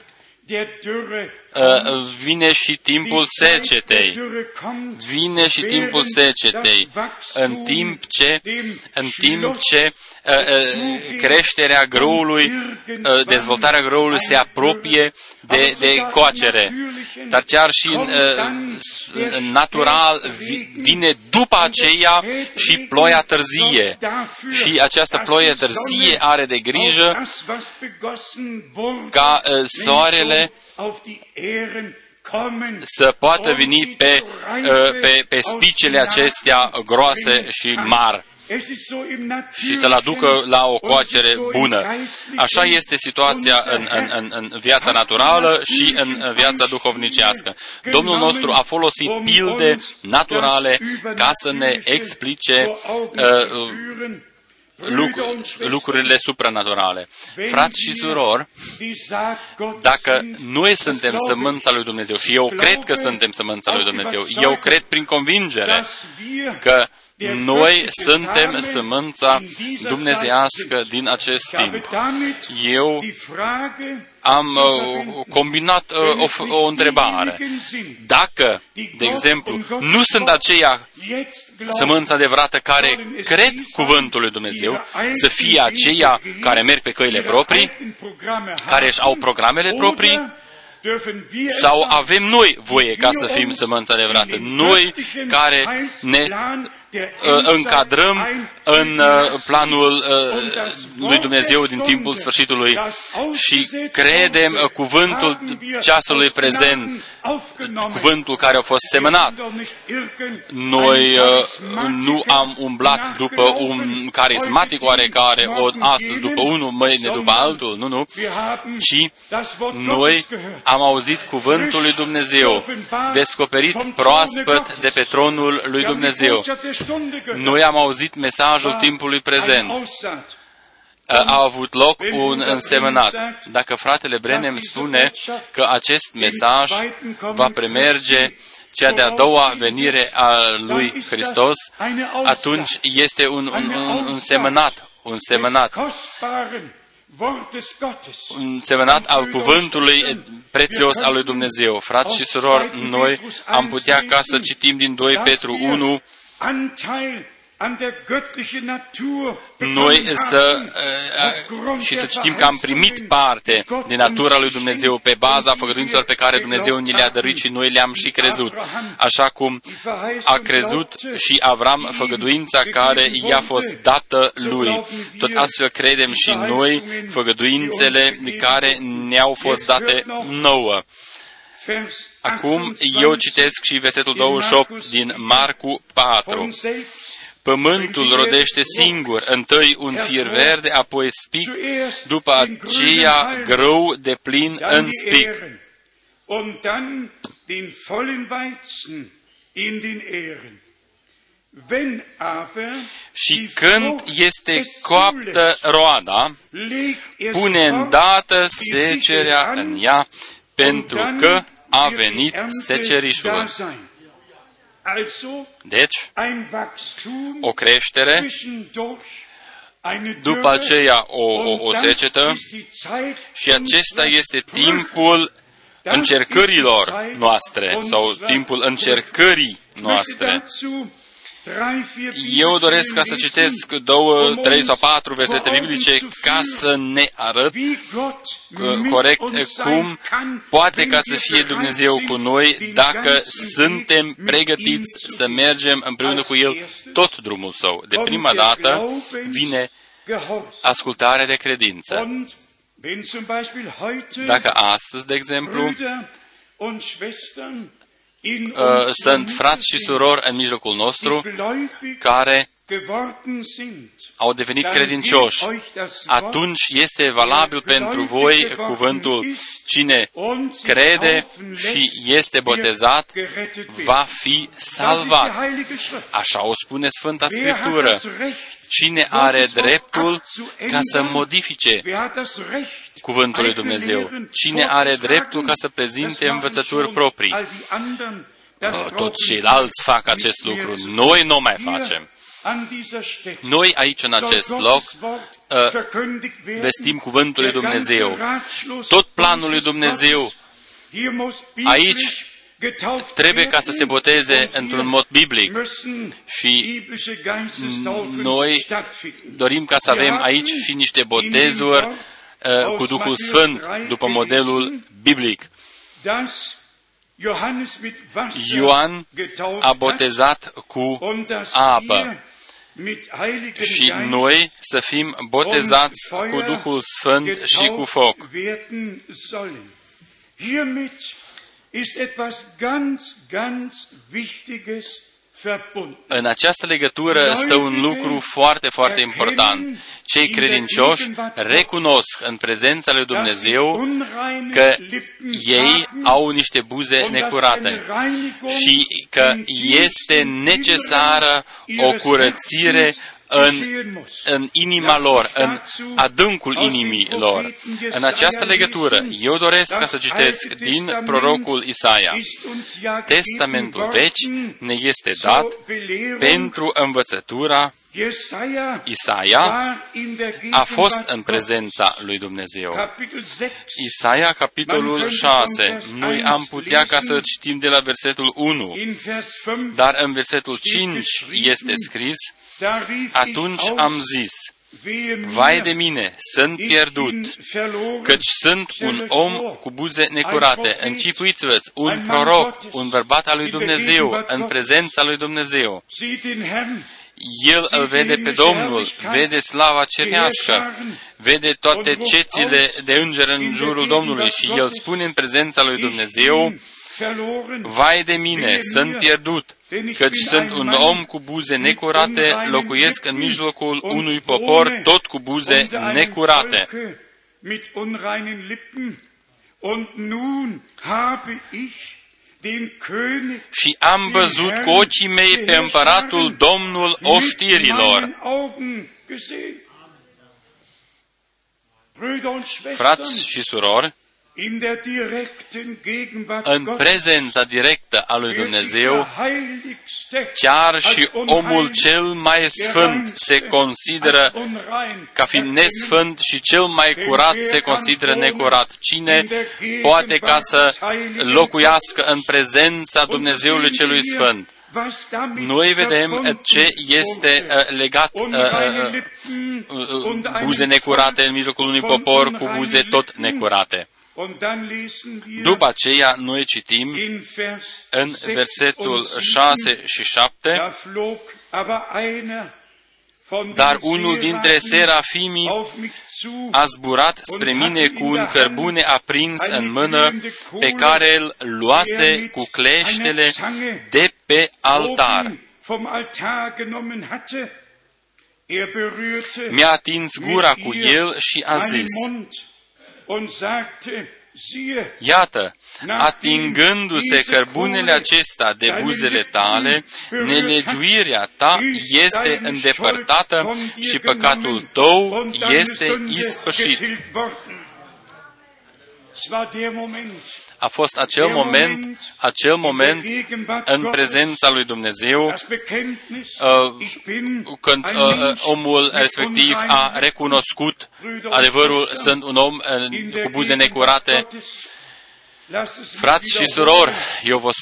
Speaker 1: vine și timpul secetei. Vine și timpul secetei. În timp ce creșterea grâului, dezvoltarea grâului se apropie de coacere. Dar chiar și în natural vine după aceea și ploaia târzie. Și această ploaie târzie are de grijă ca soarele să poată veni pe spicele acestea groase și mari și să-l aducă la o coacere bună. Așa este situația în viața naturală și în viața duhovnicească. Domnul nostru a folosit pilde naturale ca să ne explice lucrurile supranaturale. Frați și surori, dacă noi suntem sămânța lui Dumnezeu, și eu cred că suntem sămânța lui Dumnezeu, eu cred prin convingere că noi suntem sămânța dumnezeiască din acest timp. Eu am combinat o întrebare. Dacă, de exemplu, nu sunt aceia sămânța adevărată care cred cuvântul lui Dumnezeu, să fie aceia care merg pe căile proprii, care își au programele proprii, Sau avem noi voie ca să fim sămânța adevărată? Noi care ne încadrăm în planul lui Dumnezeu din timpul sfârșitului și credem cuvântul ceasului prezent, cuvântul care a fost semănat. Noi nu am umblat după un carismatic oarecare, astăzi după unul, mâine după altul, nu, ci noi am auzit cuvântul lui Dumnezeu, descoperit proaspăt de pe tronul lui Dumnezeu. Noi am auzit mesajul timpului prezent. A avut loc un însemănat. Dacă fratele Branham spune că acest mesaj va premerge cea de-a doua venire a lui Hristos, atunci este un semănat, un semănat al cuvântului prețios al lui Dumnezeu. Frați și surori, noi am putea ca să citim din 2 Petru 1, noi să citim că am primit parte din natura lui Dumnezeu pe baza făgăduințelor pe care Dumnezeu ni le-a dăruit și noi le-am și crezut. Așa cum a crezut și Avram făgăduința care i-a fost dată lui. Tot astfel credem și noi făgăduințele care ne-au fost date nouă. Acum eu citesc și versetul 28 din Marcu 4. Pământul rodește singur, întâi un fir verde, apoi spic, după aceea grâu de plin în spic. Și când este coaptă roada, pune îndată secerea în ea, pentru că a venit secerișul. Deci, o creștere, după aceea o secetă și acesta este timpul încercărilor noastre sau timpul încercării noastre. Eu doresc ca să citesc 2, 3 sau 4 versete biblice ca să ne arăt corect cum poate ca să fie Dumnezeu cu noi dacă suntem pregătiți să mergem împreună cu El tot drumul Său. De prima dată vine ascultarea de credință. Dacă astăzi, de exemplu, sunt frați și surori în mijlocul nostru care au devenit credincioși, atunci este valabil pentru voi cuvântul: cine crede și este botezat va fi salvat. Așa o spune Sfânta Scriptură. Cine are dreptul ca să modifice cuvântul lui Dumnezeu? Cine are dreptul ca să prezinte învățături proprii? Toți ceilalți fac acest lucru. Noi nu mai facem. Noi aici, în acest loc, vestim cuvântul lui Dumnezeu. Tot planul lui Dumnezeu aici trebuie ca să se boteze într-un mod biblic. Și noi dorim ca să avem aici și niște botezuri cu Duhul Sfânt, după modelul biblic. Ioan a botezat cu apă și noi să fim botezați cu Duhul Sfânt și cu foc. În această legătură stă un lucru foarte, foarte important. Cei credincioși recunosc în prezența lui Dumnezeu că ei au niște buze necurate și că este necesară o curățire în inima lor, în adâncul inimii lor. În această legătură, eu doresc ca să citesc din prorocul Isaia. Testamentul Vechi ne este dat pentru învățătura. Isaia a fost în prezența lui Dumnezeu. Isaia, capitolul 6. Noi am putea ca să citim de la versetul 1, dar în versetul 5 este scris: atunci am zis, Vai de mine, sunt pierdut, căci sunt un om cu buze necurate. Închipuiți-vă, un proroc, un bărbat al lui Dumnezeu, în prezența lui Dumnezeu. El îl vede pe Domnul, vede slava cerească, vede toate cețile de înger în jurul Domnului și el spune în prezența lui Dumnezeu: vai de mine, sunt pierdut, căci sunt un om cu buze necurate, locuiesc în mijlocul unui popor tot cu buze necurate. Și am văzut cu ochii mei pe împăratul, Domnul oștirilor. Frați și surori, în prezența directă a lui Dumnezeu, chiar și omul cel mai sfânt se consideră ca fiind nesfânt și cel mai curat se consideră necurat. Cine poate ca să locuiască în prezența Dumnezeului celui sfânt? Noi vedem ce este legat buze necurate în mijlocul unui popor cu buze tot necurate. După aceea, noi citim în versetul 6 și 7, dar unul dintre serafimii a zburat spre mine cu un cărbune aprins în mână, pe care îl luase cu cleștele de pe altar. Mi-a atins gura cu el și a zis: iată, atingându-se cărbunele acesta de buzele tale, nelegiuirea ta este îndepărtată și păcatul tău este ispășit. A fost acel moment în prezența lui Dumnezeu, când omul respectiv a recunoscut adevărul, sunt un om cu buze necurate. Frați și surori, eu vă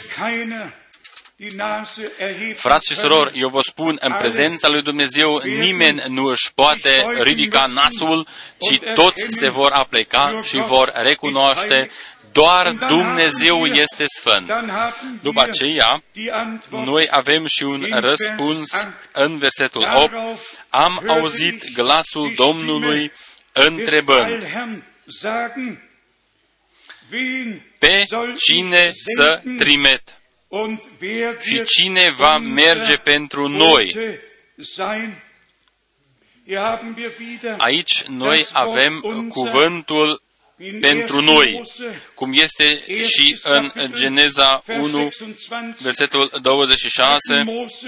Speaker 1: spun, în prezența lui Dumnezeu nimeni nu își poate ridica nasul, ci toți se vor apleca și vor recunoaște: doar Dumnezeu este sfânt. După aceea, noi avem și un răspuns în versetul 8. Am auzit glasul Domnului întrebând: pe cine să trimet? Și cine va merge pentru noi? Aici noi avem cuvântul pentru noi, cum este și în Geneza 1, versetul 26,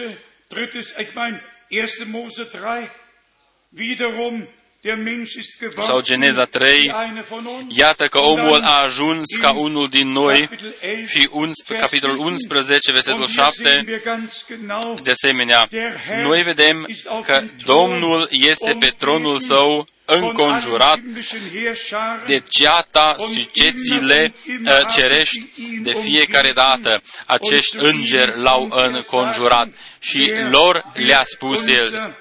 Speaker 1: sau Geneza 3, iată că omul a ajuns ca unul din noi, și capitolul 11, versetul 7, de asemenea, noi vedem că Domnul este pe tronul său înconjurat de ceata și cețile cerești. De fiecare dată acești îngeri l-au înconjurat și lor le-a spus el: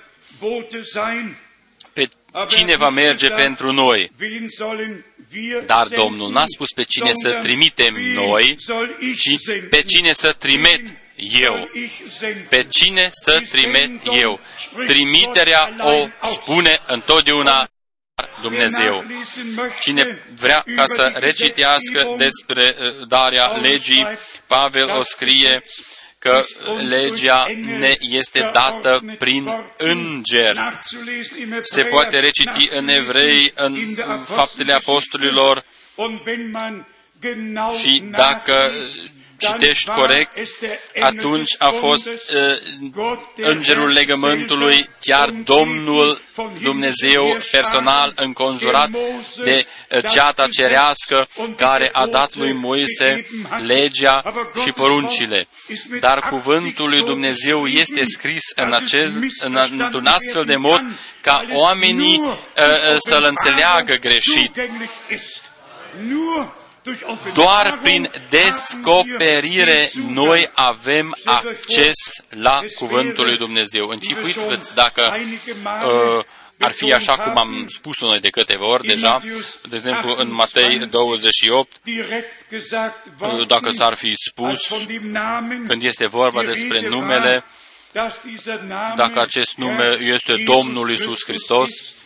Speaker 1: pe cine va merge pentru noi? Dar Domnul n-a spus pe cine să trimitem noi, ci pe cine să trimet eu. Pe cine să trimet eu. Trimiterea o spune întotdeauna Dumnezeu. Cine vrea ca să recitească despre darea legii, Pavel o scrie că legea ne este dată prin înger. Se poate reciti în Evrei, în Faptele Apostolilor, și dacă citești corect, atunci a fost îngerul legământului, chiar Domnul Dumnezeu personal, înconjurat de ceata cerească care a dat lui Moise legea și poruncile. Dar cuvântul lui Dumnezeu este scris într-un astfel de mod ca oamenii să-l înțeleagă greșit. Doar prin descoperire noi avem acces la cuvântul lui Dumnezeu. Închipuiți-vă dacă ar fi așa cum am spus-o noi de câteva ori deja, de exemplu în Matei 28, dacă s-ar fi spus, când este vorba despre numele, dacă acest nume este Domnul Iisus Hristos,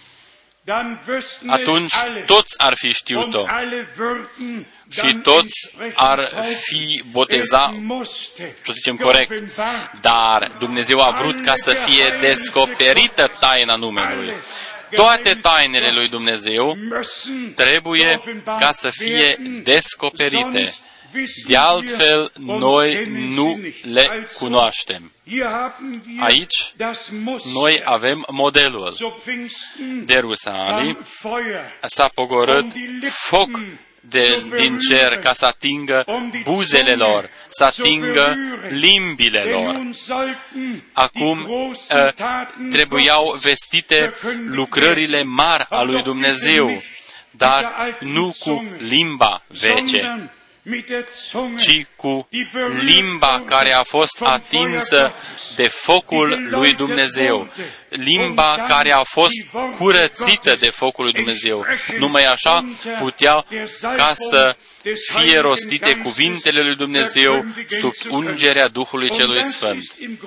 Speaker 1: atunci toți ar fi știut-o și toți ar fi boteza, să zicem corect, dar Dumnezeu a vrut ca să fie descoperită taina numelui. Toate tainele lui Dumnezeu trebuie ca să fie descoperite. De altfel, noi nu le cunoaștem. Aici, noi avem modelul. De Rusalii s-a pogorât foc din cer ca să atingă buzele lor, să atingă limbile lor. Acum trebuiau vestite lucrările mari a lui Dumnezeu, dar nu cu limba vece, ci cu limba care a fost atinsă de focul lui Dumnezeu, limba care a fost curățită de focul lui Dumnezeu. Numai așa puteau ca să fie rostite cuvintele lui Dumnezeu sub ungerea Duhului Celui Sfânt.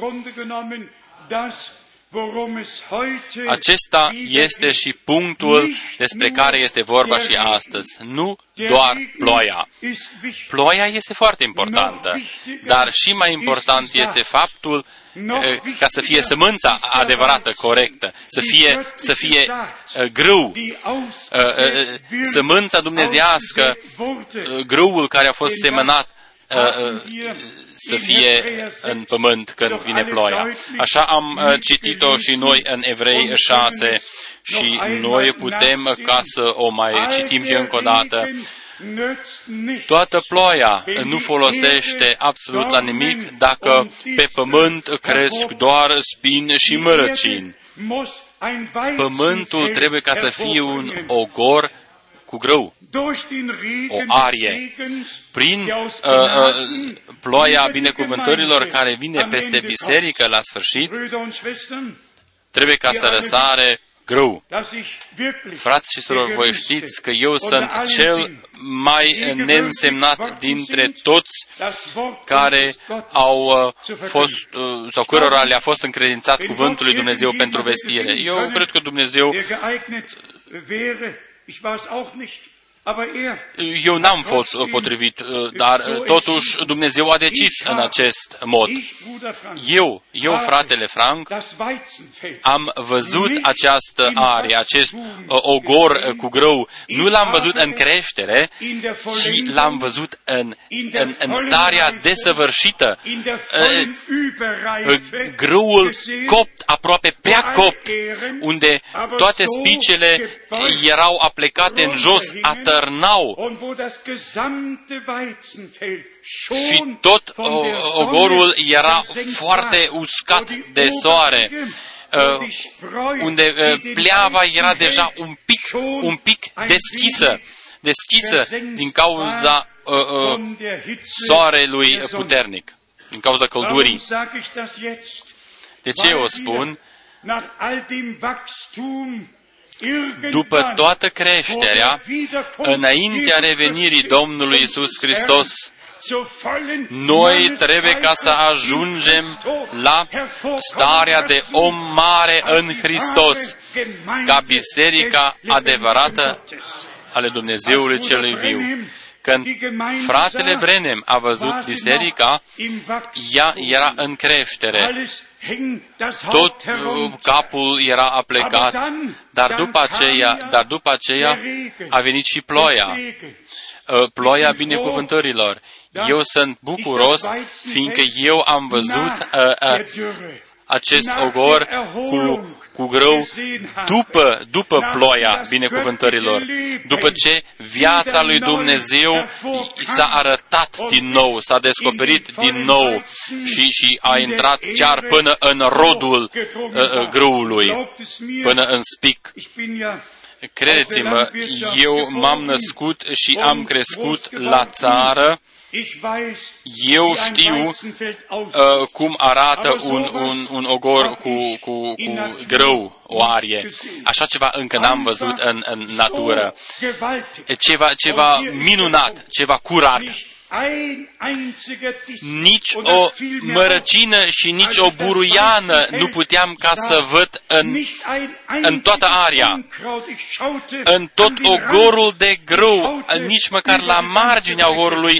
Speaker 1: Acesta este și punctul despre care este vorba și astăzi. Nu doar ploaia. Ploaia este foarte importantă, dar și mai important este faptul ca să fie sămânța adevărată, corectă, să fie grâu, sămânța dumnezeiască, grâul care a fost semănat, să fie în pământ când vine ploaia. Așa am citit-o și noi în Evrei 6 și noi putem ca să o mai citim și încă o dată. Toată ploaia nu folosește absolut la nimic dacă pe pământ cresc doar spini și mărăcini. Pământul trebuie ca să fie un ogor cu grâu, o arie. Prin ploaia binecuvântărilor care vine peste biserică la sfârșit, trebuie ca să răsare grâu. Frați și surori, voi știți că eu sunt cel mai neînsemnat dintre toți care au fost, sau cărora le-a fost încredințat cuvântul lui Dumnezeu pentru vestire. Eu cred că Dumnezeu... Eu n-am fost potrivit, dar totuși Dumnezeu a decis în acest mod. Eu, fratele Frank, am văzut această arie, acest ogor cu grâu. Nu l-am văzut în creștere, ci l-am văzut în starea desăvârșită. Grâul copt, aproape prea copt, unde toate spicele erau aplecate în jos, atârnau și tot ogorul era foarte uscat de soare, unde pleava era deja un pic deschisă din cauza soarelui puternic, din cauza căldurii. De ce o spun? După toată creșterea, înaintea revenirii Domnului Iisus Hristos, noi trebuie ca să ajungem la starea de om mare în Hristos, ca biserica adevărată ale Dumnezeului celui viu. Când fratele Branham a văzut biserica, ea era în creștere. Tot capul era aplecat, dar după aceea a venit și ploaia, ploaia binecuvântărilor. Eu sunt bucuros, fiindcă eu am văzut acest ogor cu grâu după ploaia binecuvântărilor, după ce viața lui Dumnezeu s-a arătat din nou, s-a descoperit din nou și a intrat chiar până în rodul grâului, până în spic. Credeți-mă, eu m-am născut și am crescut la țară Eu știu cum arată un ogor cu grâu, o arie. Așa ceva încă n-am văzut în natură. Ceva minunat, ceva curat. Nici o mărăcină și nici o buruiană nu puteam ca să văd în toată aria. În tot ogorul de grâu, nici măcar la marginea ogorului.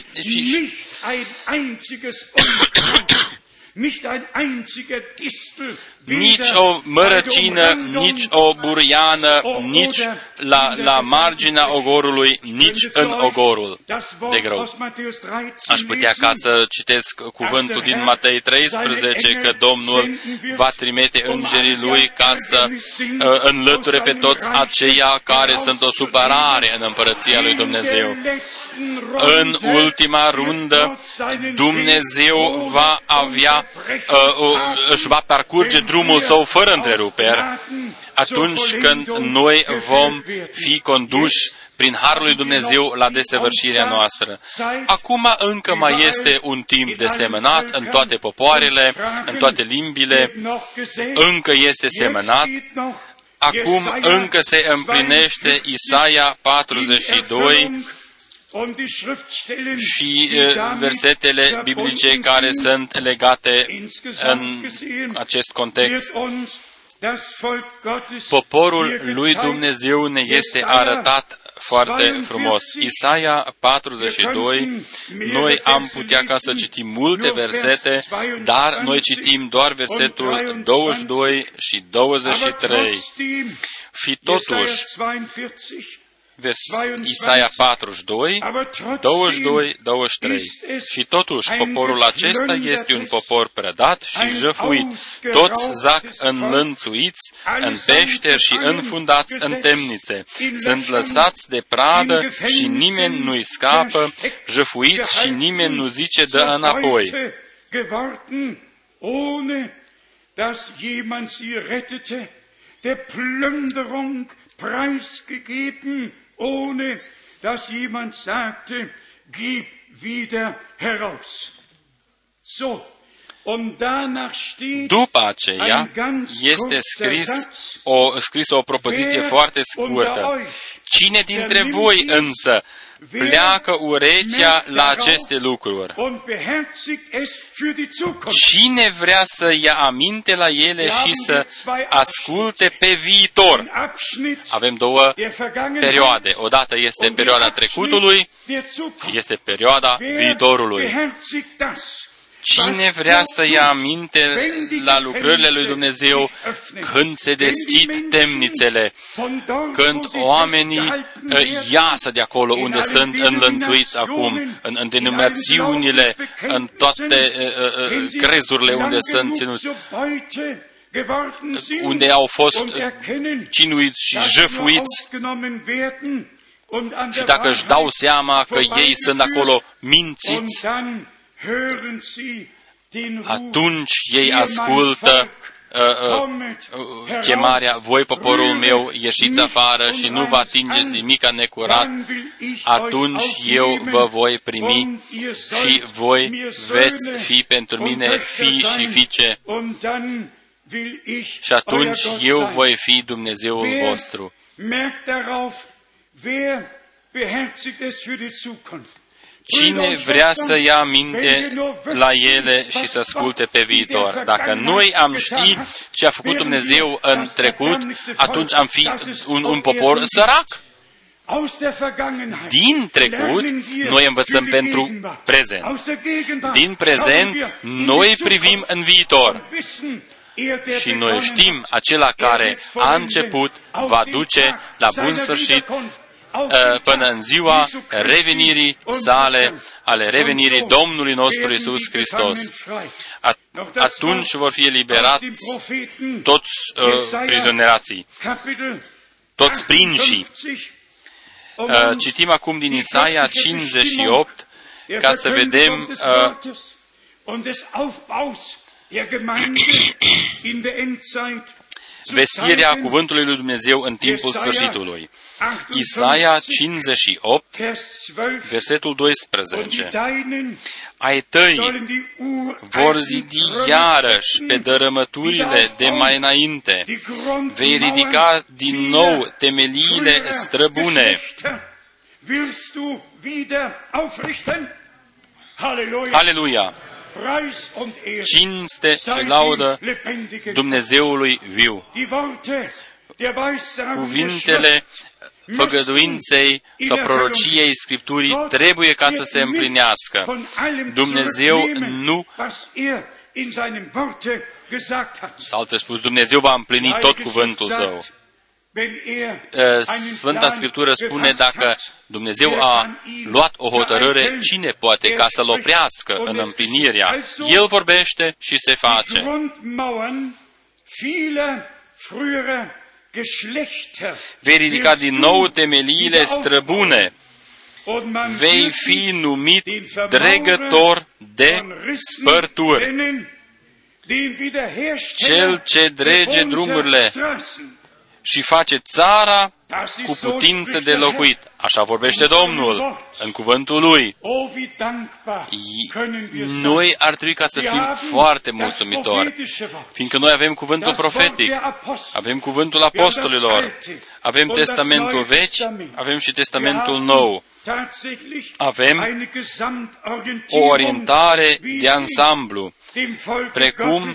Speaker 1: Nici o mărăcină, nici o buruiană, nici la marginea ogorului, nici în ogorul de grâu. Aș putea ca să citesc cuvântul din Matei 13, că Domnul va trimite îngerii Lui ca să înlăture pe toți aceia care sunt o supărare în împărăția lui Dumnezeu. În ultima rundă, Dumnezeu va avea, își va parcurge drumul său fără întreruperi, atunci când noi vom fi conduși prin harul lui Dumnezeu la desăvârșirea noastră. Acum încă mai este un timp de semănat în toate popoarele, în toate limbile, încă este semănat. Acum încă se împlinește Isaia 42 și versetele biblice care sunt legate în acest context. Poporul lui Dumnezeu ne este arătat foarte frumos. Isaia 42, noi am putea ca să citim multe versete, dar noi citim doar versetul 22 și 23. Și totuși, Isaia 42, 22, 23. Și totuși, poporul acesta este un popor prădat și jăfuit. Toți zac înlănțuiți în peșteri și înfundați în temnițe. Sunt lăsați de pradă și nimeni nu-i scapă, jăfuiți și nimeni nu zice dă înapoi.
Speaker 2: Ohne dass jemand sagte, gib wieder heraus. So, und danach steht
Speaker 1: după aceea este scris o propoziție foarte scurtă. Cine dintre voi însă pleacă urechea la aceste lucruri? Cine vrea să ia aminte la ele și să asculte pe viitor? Avem două perioade. Odată este perioada trecutului și este perioada viitorului. Cine vrea să ia aminte la lucrările lui Dumnezeu când se deschid temnițele, când oamenii iasă de acolo unde sunt înlănțuiți acum, în denominațiunile, în toate crezurile unde sunt ținuți, unde au fost cinuiți și jăfuiți, și dacă își dau seama că ei sunt acolo mințiți, atunci ei ascultă chemarea, voi poporul meu, ieșiți afară și nu vă atingeți nimic necurat, atunci eu vă voi primi și voi veți fi pentru mine fii și fiice și atunci eu voi fi Dumnezeul vostru. Cine vrea să ia aminte la ele și să asculte pe viitor? Dacă noi am ști ce a făcut Dumnezeu în trecut, atunci am fi un popor sărac. Din trecut, noi învățăm pentru prezent. Din prezent, noi privim în viitor. Și noi știm, acela care a început va duce la bun sfârșit până în ziua revenirii sale, ale revenirii Domnului nostru Iisus Hristos. Atunci vor fi eliberați toți prizonerații, toți prinșii. Citim acum din Isaia 58, ca să vedem vestirea cuvântului lui Dumnezeu în timpul sfârșitului. Isaia 58, versetul 12. Ai tăi vor zidi iarăși pe dărâmăturile de mai înainte. Vei ridica din nou temeliile străbune. Aleluia! Cinste și laudă Dumnezeului viu. Cuvintele făgăduinței sau prorociei Scripturii trebuie ca să se împlinească. Dumnezeu nu, sau altfel spus, Dumnezeu va împlini tot cuvântul Său. Sfânta Scriptură spune, dacă Dumnezeu a luat o hotărâre, cine poate ca să-L oprească în împlinirea? El vorbește și se face. Vei ridica din nou temeliile străbune. Vei fi numit dregător de spărturi. Cel ce drege drumurile și face țara cu putință de locuit. Așa vorbește Domnul în cuvântul Lui. Noi ar trebui ca să fim foarte mulțumitori, fiindcă noi avem cuvântul profetic, avem cuvântul apostolilor, avem Testamentul Vechi, avem și Testamentul Nou. Avem o orientare de ansamblu, precum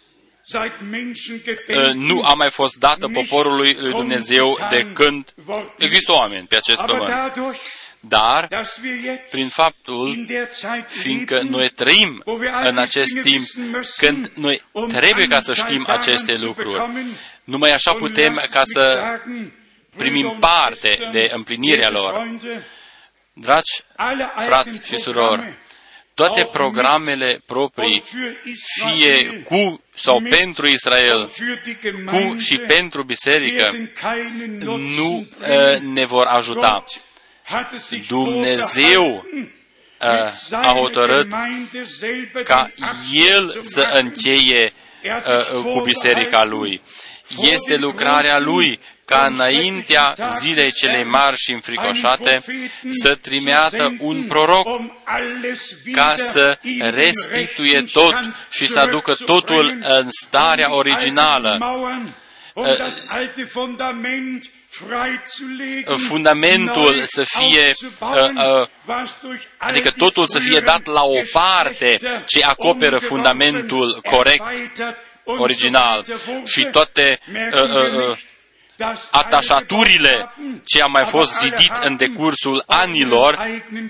Speaker 1: nu a mai fost dată poporului lui Dumnezeu de când există oameni pe acest pământ. Dar, prin faptul, fiindcă noi trăim în acest timp, când noi trebuie ca să știm aceste lucruri, numai așa putem ca să primim parte de împlinirea lor. Dragi frați și surori, toate programele proprii, fie cu sau pentru Israel, cu și pentru biserică, nu ne vor ajuta. Dumnezeu a hotărât ca El să încheie cu biserica Lui. Este lucrarea Lui ca înaintea zilei cele mari și înfricoșate să trimeată un proroc ca să restituie tot și să aducă totul în starea originală. Fundamentul să fie, adică totul să fie dat la o parte ce acoperă fundamentul corect, original, și toate atașaturile ce a mai fost zidit în decursul anilor,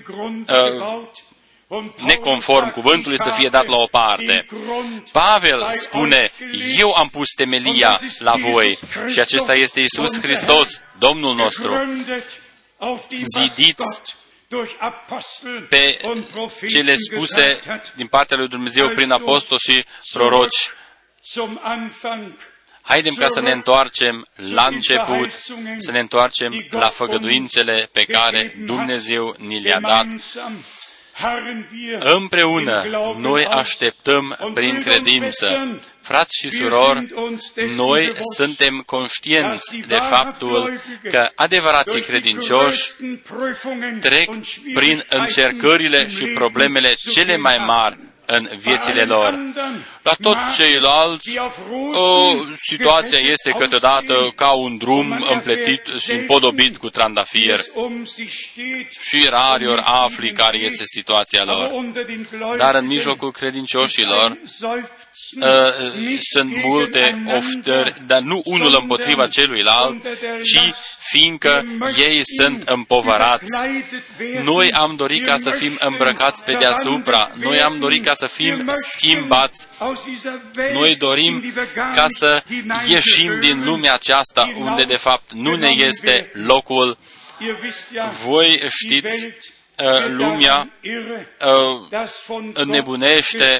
Speaker 1: neconform cuvântului, să fie dat la o parte. Pavel spune, eu am pus temelia la voi și acesta este Iisus Hristos, Domnul nostru. Zidiți pe cele spuse din partea lui Dumnezeu prin apostoli și proroci. Haidem ca să ne întoarcem la început, să ne întoarcem la făgăduințele pe care Dumnezeu ni le-a dat. Împreună noi așteptăm prin credință. Frați și surori, noi suntem conștienți de faptul că adevărații credincioși trec prin încercările și problemele cele mai mari în viețile lor. La toți ceilalți, situația este câteodată ca un drum împletit și împodobit cu trandafir și rariori afli care este situația lor. Dar în mijlocul credincioșilor sunt multe oftări, dar nu unul împotriva celuilalt, ci fiindcă ei sunt împovărați. Noi am dorit ca să fim îmbrăcați pe deasupra, noi am dorit ca să fim schimbați, noi dorim ca să ieșim din lumea aceasta unde de fapt nu ne este locul. Voi știți, lumea înnebunește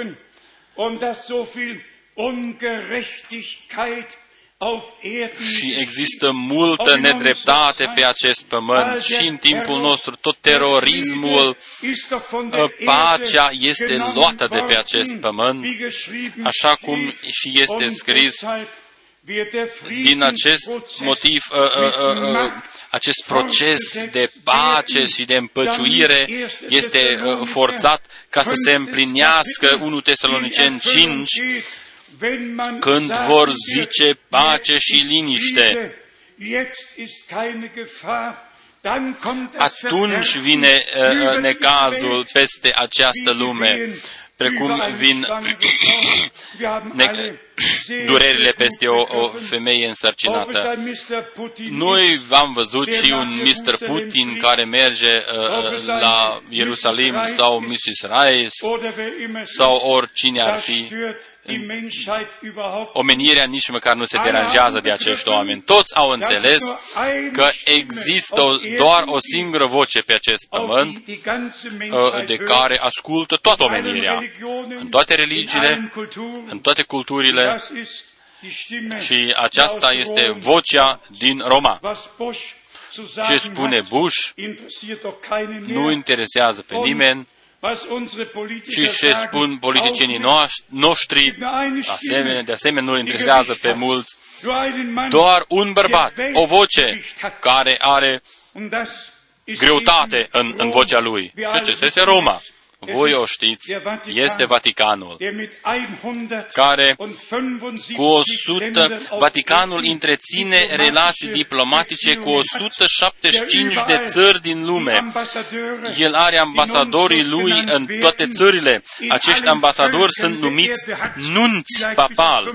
Speaker 1: și există multă nedreptate pe acest pământ și în timpul nostru tot terorismul, pacea este luată de pe acest pământ, așa cum și este scris. din acest motiv, acest proces de pace și de împăciuire este forțat ca să se împlinească 1 Tesaloniceni 5, când vor zice pace și liniște. Atunci vine necazul peste această lume, precum vin durerile peste o femeie însărcinată. Noi v-am văzut și un Mr. Putin care merge la Ierusalim sau Mrs. Rice sau oricine ar fi. Omenirea nici măcar nu se deranjează de acești oameni. Toți au înțeles că există doar o singură voce pe acest pământ de care ascultă toată omenirea, în toate religiile, în toate culturile, și aceasta este vocea din Roma. Ce spune Bush nu interesează pe nimeni, ci ce spun politicienii noștri, de asemenea nu interesează pe mulți. Doar un bărbat, o voce care are greutate în vocea lui. Și acesta este Roma. Voi o știți, este Vaticanul, care Vaticanul întreține relații diplomatice cu 175 de țări din lume. El are ambasadorii lui în toate țările. Acești ambasadori sunt numiți nunți papal.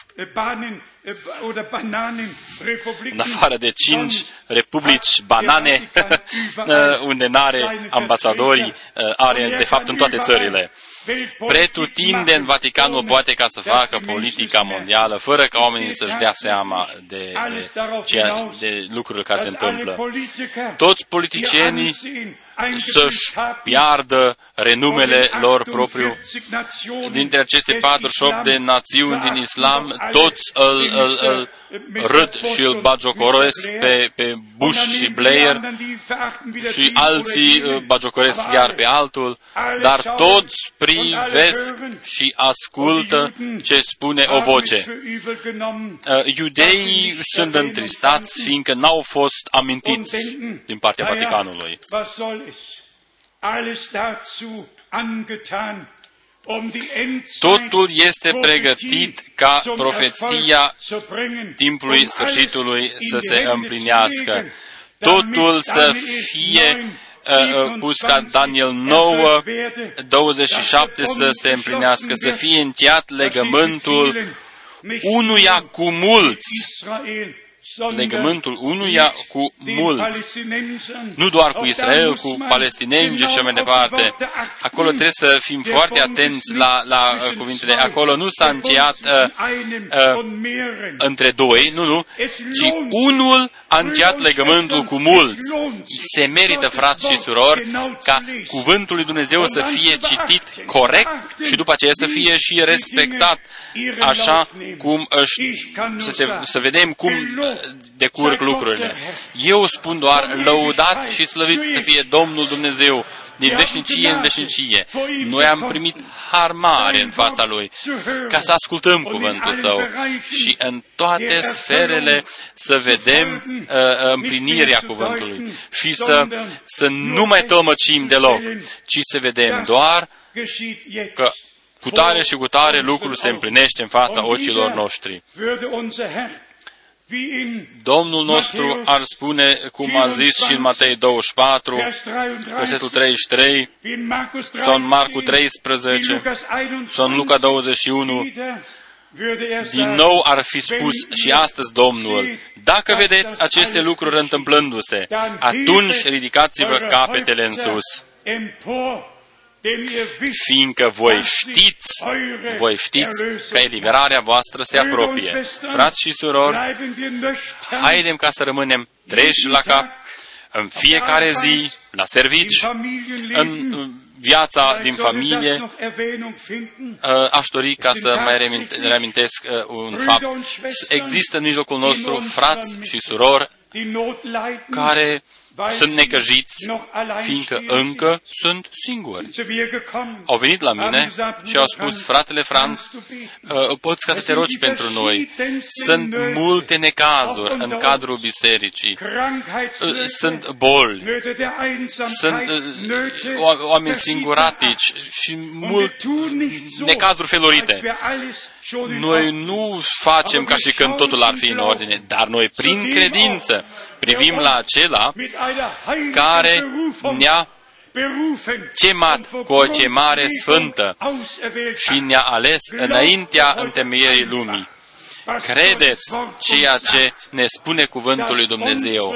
Speaker 1: În afară de 5 republici banane, unde n-are ambasadorii, are de fapt în toate țările. Pretutindeni Vaticanul poate ca să facă politica mondială, fără ca oamenii să-și dea seama de lucrurile care se întâmplă. Toți politicienii să-și piardă renumele lor propriu. Dintre aceste 48 de națiuni din islam, toți îl râd și îl bagiocoresc pe Bush și Blair și alții bagiocoresc iar pe altul, dar toți privesc și ascultă ce spune o voce. Iudeii sunt întristați fiindcă n-au fost amintiți din partea Vaticanului. Totul este pregătit ca profeția timpului sfârșitului să se împlinească. Totul să fie pus ca Daniel 9, 27 să se împlinească, să fie încheiat legământul unuia cu mulți. Legământul unuia cu mulți. Nu doar cu Israel, cu palestineni și așa mai departe. Acolo trebuie să fim foarte atenți la cuvintele. Acolo nu s-a încheiat între doi, nu, ci unul a încheiat legământul cu mulți. Se merită, frați și surori, ca cuvântul lui Dumnezeu să fie citit corect și după aceea să fie și respectat, așa cum să vedem cum decurg lucrurile. Eu spun doar, lăudat și slăvit să fie Domnul Dumnezeu din veșnicie în veșnicie. Noi am primit har mare în fața Lui ca să ascultăm cuvântul Său și în toate sferele să vedem împlinirea cuvântului și să nu mai tălmăcim deloc, ci să vedem doar că cu tare și cu tare lucrul se împlinește în fața ochilor noștri. Domnul nostru ar spune, cum a zis și în Matei 24, versetul 33, sau în Marcu 13, sau în Luca 21, din nou ar fi spus și astăzi Domnul, dacă vedeți aceste lucruri întâmplându-se, atunci ridicați-vă capetele în sus, fiindcă voi știți că eliberarea voastră se apropie. Frați și surori, haidem ca să rămânem treji la cap în fiecare zi, la servici, în viața din familie. Aș dori ca să mai reamintesc un fapt. Există în mijlocul nostru frați și surori care sunt necăjiți, fiindcă încă sunt singuri. Au venit la mine și au spus, fratele Franz, poți ca să te rogi pentru noi. Sunt multe necazuri în cadrul bisericii. Sunt boli, sunt oameni singuratici și necazuri felurite. Noi nu facem ca și când totul ar fi în ordine, dar noi prin credință privim la acela care ne-a chemat cu o chemare sfântă și ne-a ales înaintea întemeierii lumii. Credeți ceea ce ne spune cuvântul lui Dumnezeu,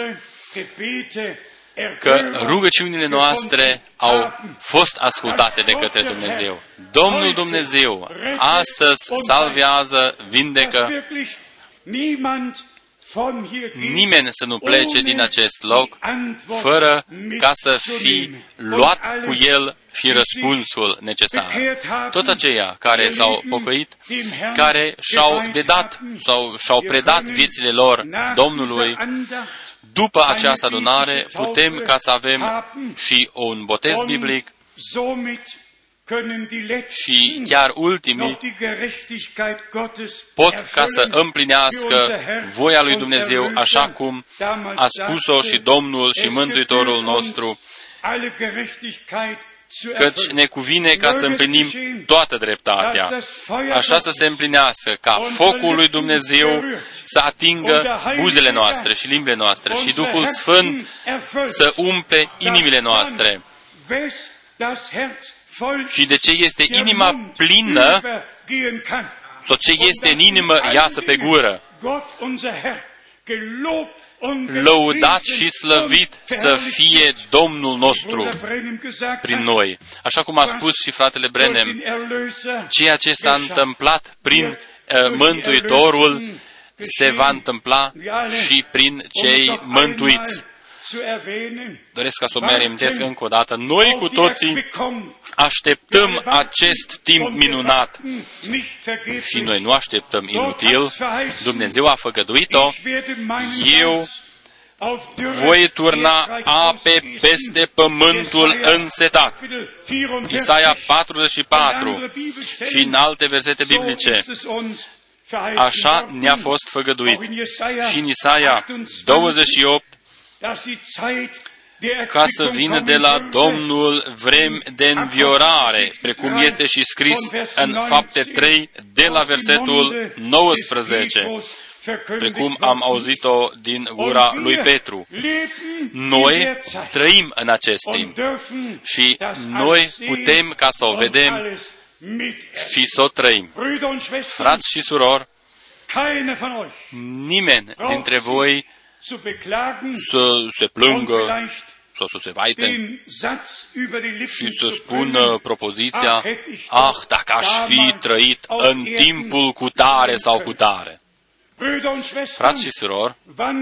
Speaker 1: că rugăciunile noastre au fost ascultate de către Dumnezeu. Domnul Dumnezeu astăzi salvează, vindecă. Nimeni să nu plece din acest loc fără ca să fi luat cu el și răspunsul necesar. Toți aceia care s-au pocăit, care și-au dedat sau și-au predat viețile lor Domnului, după această adunare putem ca să avem și un botez biblic și chiar ultimii pot ca să împlinească voia lui Dumnezeu așa cum a spus-o și Domnul și Mântuitorul nostru, căci ne cuvine ca să împlinim toată dreptatea. Așa să se împlinească, ca focul lui Dumnezeu să atingă buzele noastre și limbile noastre și Duhul Sfânt să umple inimile noastre. Și de ce este inima plină, sau ce este în inimă, iasă pe gură. Lăudat și slăvit să fie Domnul nostru prin noi. Așa cum a spus și fratele Branham, ceea ce s-a întâmplat prin Mântuitorul se va întâmpla și prin cei mântuiți. Doresc ca să o mai reamintesc încă o dată. Noi cu toții așteptăm acest timp minunat și noi nu așteptăm inutil. Dumnezeu a făgăduit-o. Eu voi turna ape peste pământul însetat. Isaia 44 și în alte versete biblice. Așa ne-a fost făgăduit. Și în Isaia 28, ca să vină de la Domnul vremi de înviorare, precum este și scris în Fapte 3, de la versetul 19, precum am auzit-o din gura lui Petru. Noi trăim în acest timp și noi putem ca să o vedem și să o trăim. Frați și surori, nimeni dintre voi să se plângă sau să se vaite și să spună propoziția, dacă aș fi trăit în timpul cu tare sau cu tare. Frați și surori,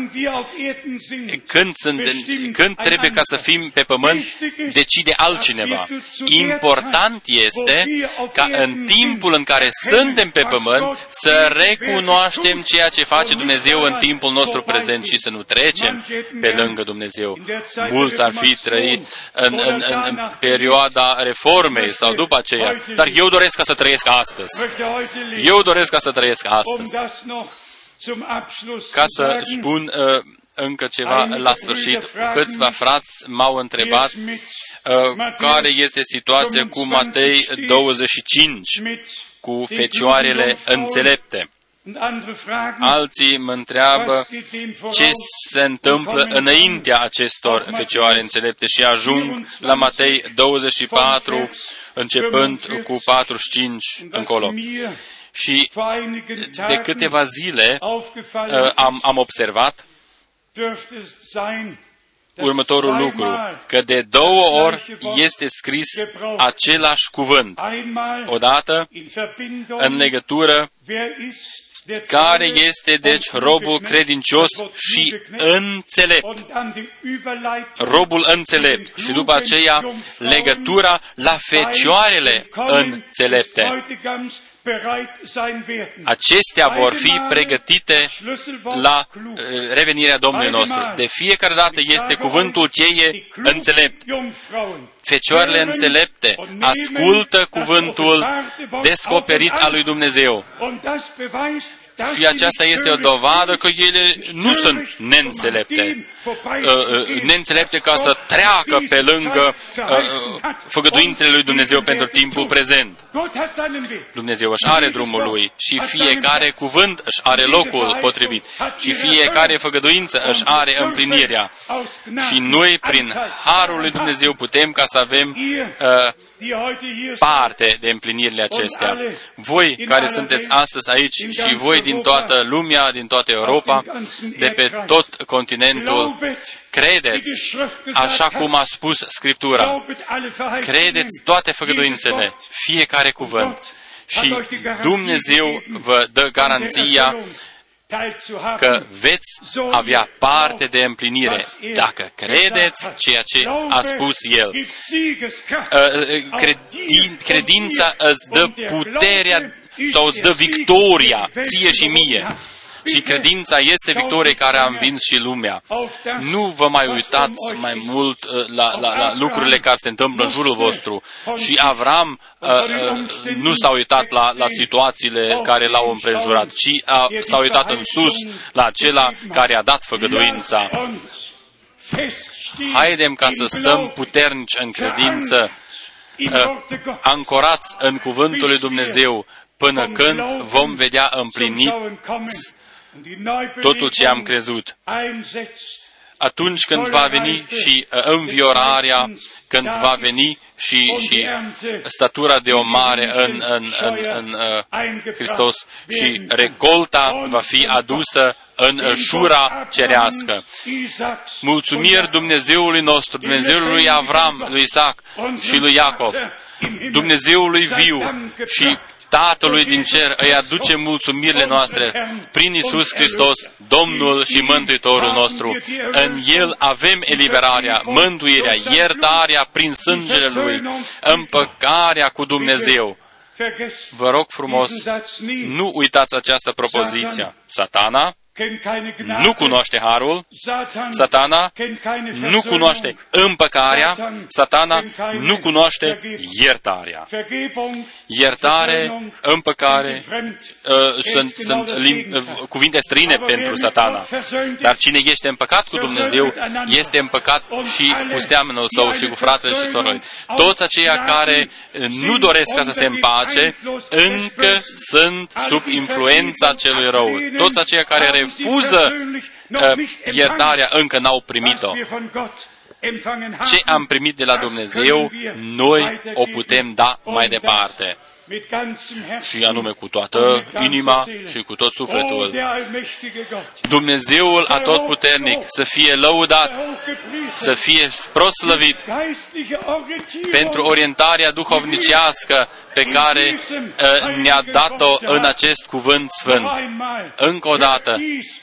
Speaker 1: când trebuie ca să fim pe pământ, decide altcineva. Important este ca în timpul în care suntem pe pământ să recunoaștem ceea ce face Dumnezeu în timpul nostru prezent și să nu trecem pe lângă Dumnezeu. Mulți ar fi trăit în perioada reformei sau după aceea, dar eu doresc ca să trăiesc astăzi. Eu doresc ca să trăiesc astăzi. Ca să spun încă ceva la sfârșit, câțiva frați m-au întrebat care este situația cu Matei 25, cu fecioarele înțelepte. Alții mă întreabă ce se întâmplă înaintea acestor fecioare înțelepte și ajung la Matei 24, începând cu 45 încolo. Și de câteva zile am observat următorul lucru, că de 2 ori este scris același cuvânt. Odată, în legătură, care este, deci, robul credincios și înțelept. Robul înțelept. Și după aceea, legătura la fecioarele înțelepte. Acestea vor fi pregătite la revenirea Domnului nostru. De fiecare dată este cuvântul cheie înțelept. Fecioarele înțelepte ascultă cuvântul descoperit al lui Dumnezeu. Și aceasta este o dovadă că ele nu sunt neînțelepte. Neînțelepte ca să treacă pe lângă făgăduințele lui Dumnezeu pentru timpul prezent. Dumnezeu își are drumul lui și fiecare cuvânt își are locul potrivit și fiecare făgăduință își are împlinirea. Și noi, prin harul lui Dumnezeu, putem ca să avem parte de împlinirile acestea. Voi care sunteți astăzi aici și voi din toată lumea, din toată Europa, de pe tot continentul, credeți, așa cum a spus Scriptura. Credeți toate făgăduințele, fiecare cuvânt. Și Dumnezeu vă dă garanția că veți avea parte de împlinire dacă credeți ceea ce a spus El. Credința îți dă puterea sau îți dă victoria ție și mie. Și credința este victoria care a învins și lumea. Nu vă mai uitați mai mult la lucrurile care se întâmplă în jurul vostru. Și Avram nu s-a uitat la situațiile care l-au împrejurat, ci s-a uitat în sus la acela care a dat făgăduința. Haidem ca să stăm puternici în credință, ancorați în cuvântul lui Dumnezeu, până când vom vedea împlinit totul ce am crezut. Atunci când va veni și înviorarea, când va veni și statura de om mare în Hristos și recolta va fi adusă în șura cerească. Mulțumiri Dumnezeului nostru, Dumnezeului lui Avram, lui Isaac și lui Iacov, Dumnezeului viu și Tatălui din cer îi aduce mulțumirile noastre prin Iisus Hristos, Domnul și Mântuitorul nostru. În El avem eliberarea, mântuirea, iertarea prin sângele Lui, împăcarea cu Dumnezeu. Vă rog frumos, nu uitați această propoziție. Satana nu cunoaște harul, Satana nu cunoaște împăcarea, Satana nu cunoaște iertarea. Iertare, împăcare sunt cuvinte străine pentru Satana. Dar cine este împăcat cu Dumnezeu, este împăcat și cu seamănul său și cu fratele și sorele. Toți aceia care nu doresc ca să se împace, încă sunt sub influența celui rău. Toți aceia care refuză iertarea, încă n-au primit-o. Ce am primit de la Dumnezeu, noi o putem da mai departe. Și anume cu toată inima și cu tot sufletul. Dumnezeul Atotputernic să fie lăudat, să fie proslăvit pentru orientarea duhovnicească pe care ne-a dat-o în acest cuvânt sfânt. Încă o dată,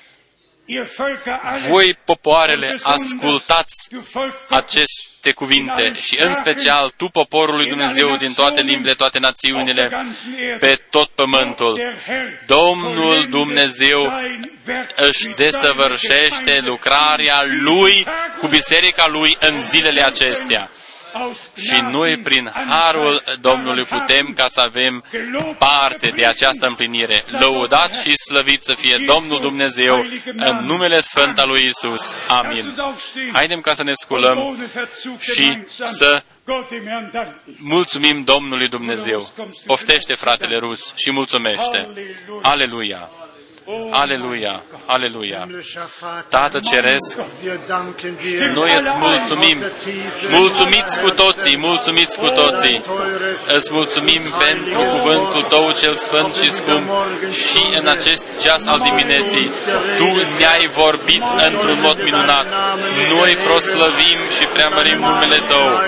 Speaker 1: voi, popoarele, ascultați aceste cuvinte și în special tu, poporul lui Dumnezeu din toate limbile, toate națiunile, pe tot pământul. Domnul Dumnezeu își desăvârșește lucrarea Lui cu biserica Lui în zilele acestea. Și noi, prin harul Domnului, putem ca să avem parte de această împlinire. Lăudat și slăvit să fie Domnul Dumnezeu în numele Sfânt al lui Iisus. Amin. Haidem ca să ne sculăm și să mulțumim Domnului Dumnezeu. Poftește, fratele Rus, și mulțumește. Aleluia! Aleluia! Aleluia! Tată Ceresc, noi îți mulțumim. Mulțumiți cu toții, mulțumiți cu toții. Îți mulțumim pentru cuvântul Tău cel sfânt și scump și în acest ceas al dimineții. Tu ne-ai vorbit într-un mod minunat. Noi proslăvim și preamărim numele Tău.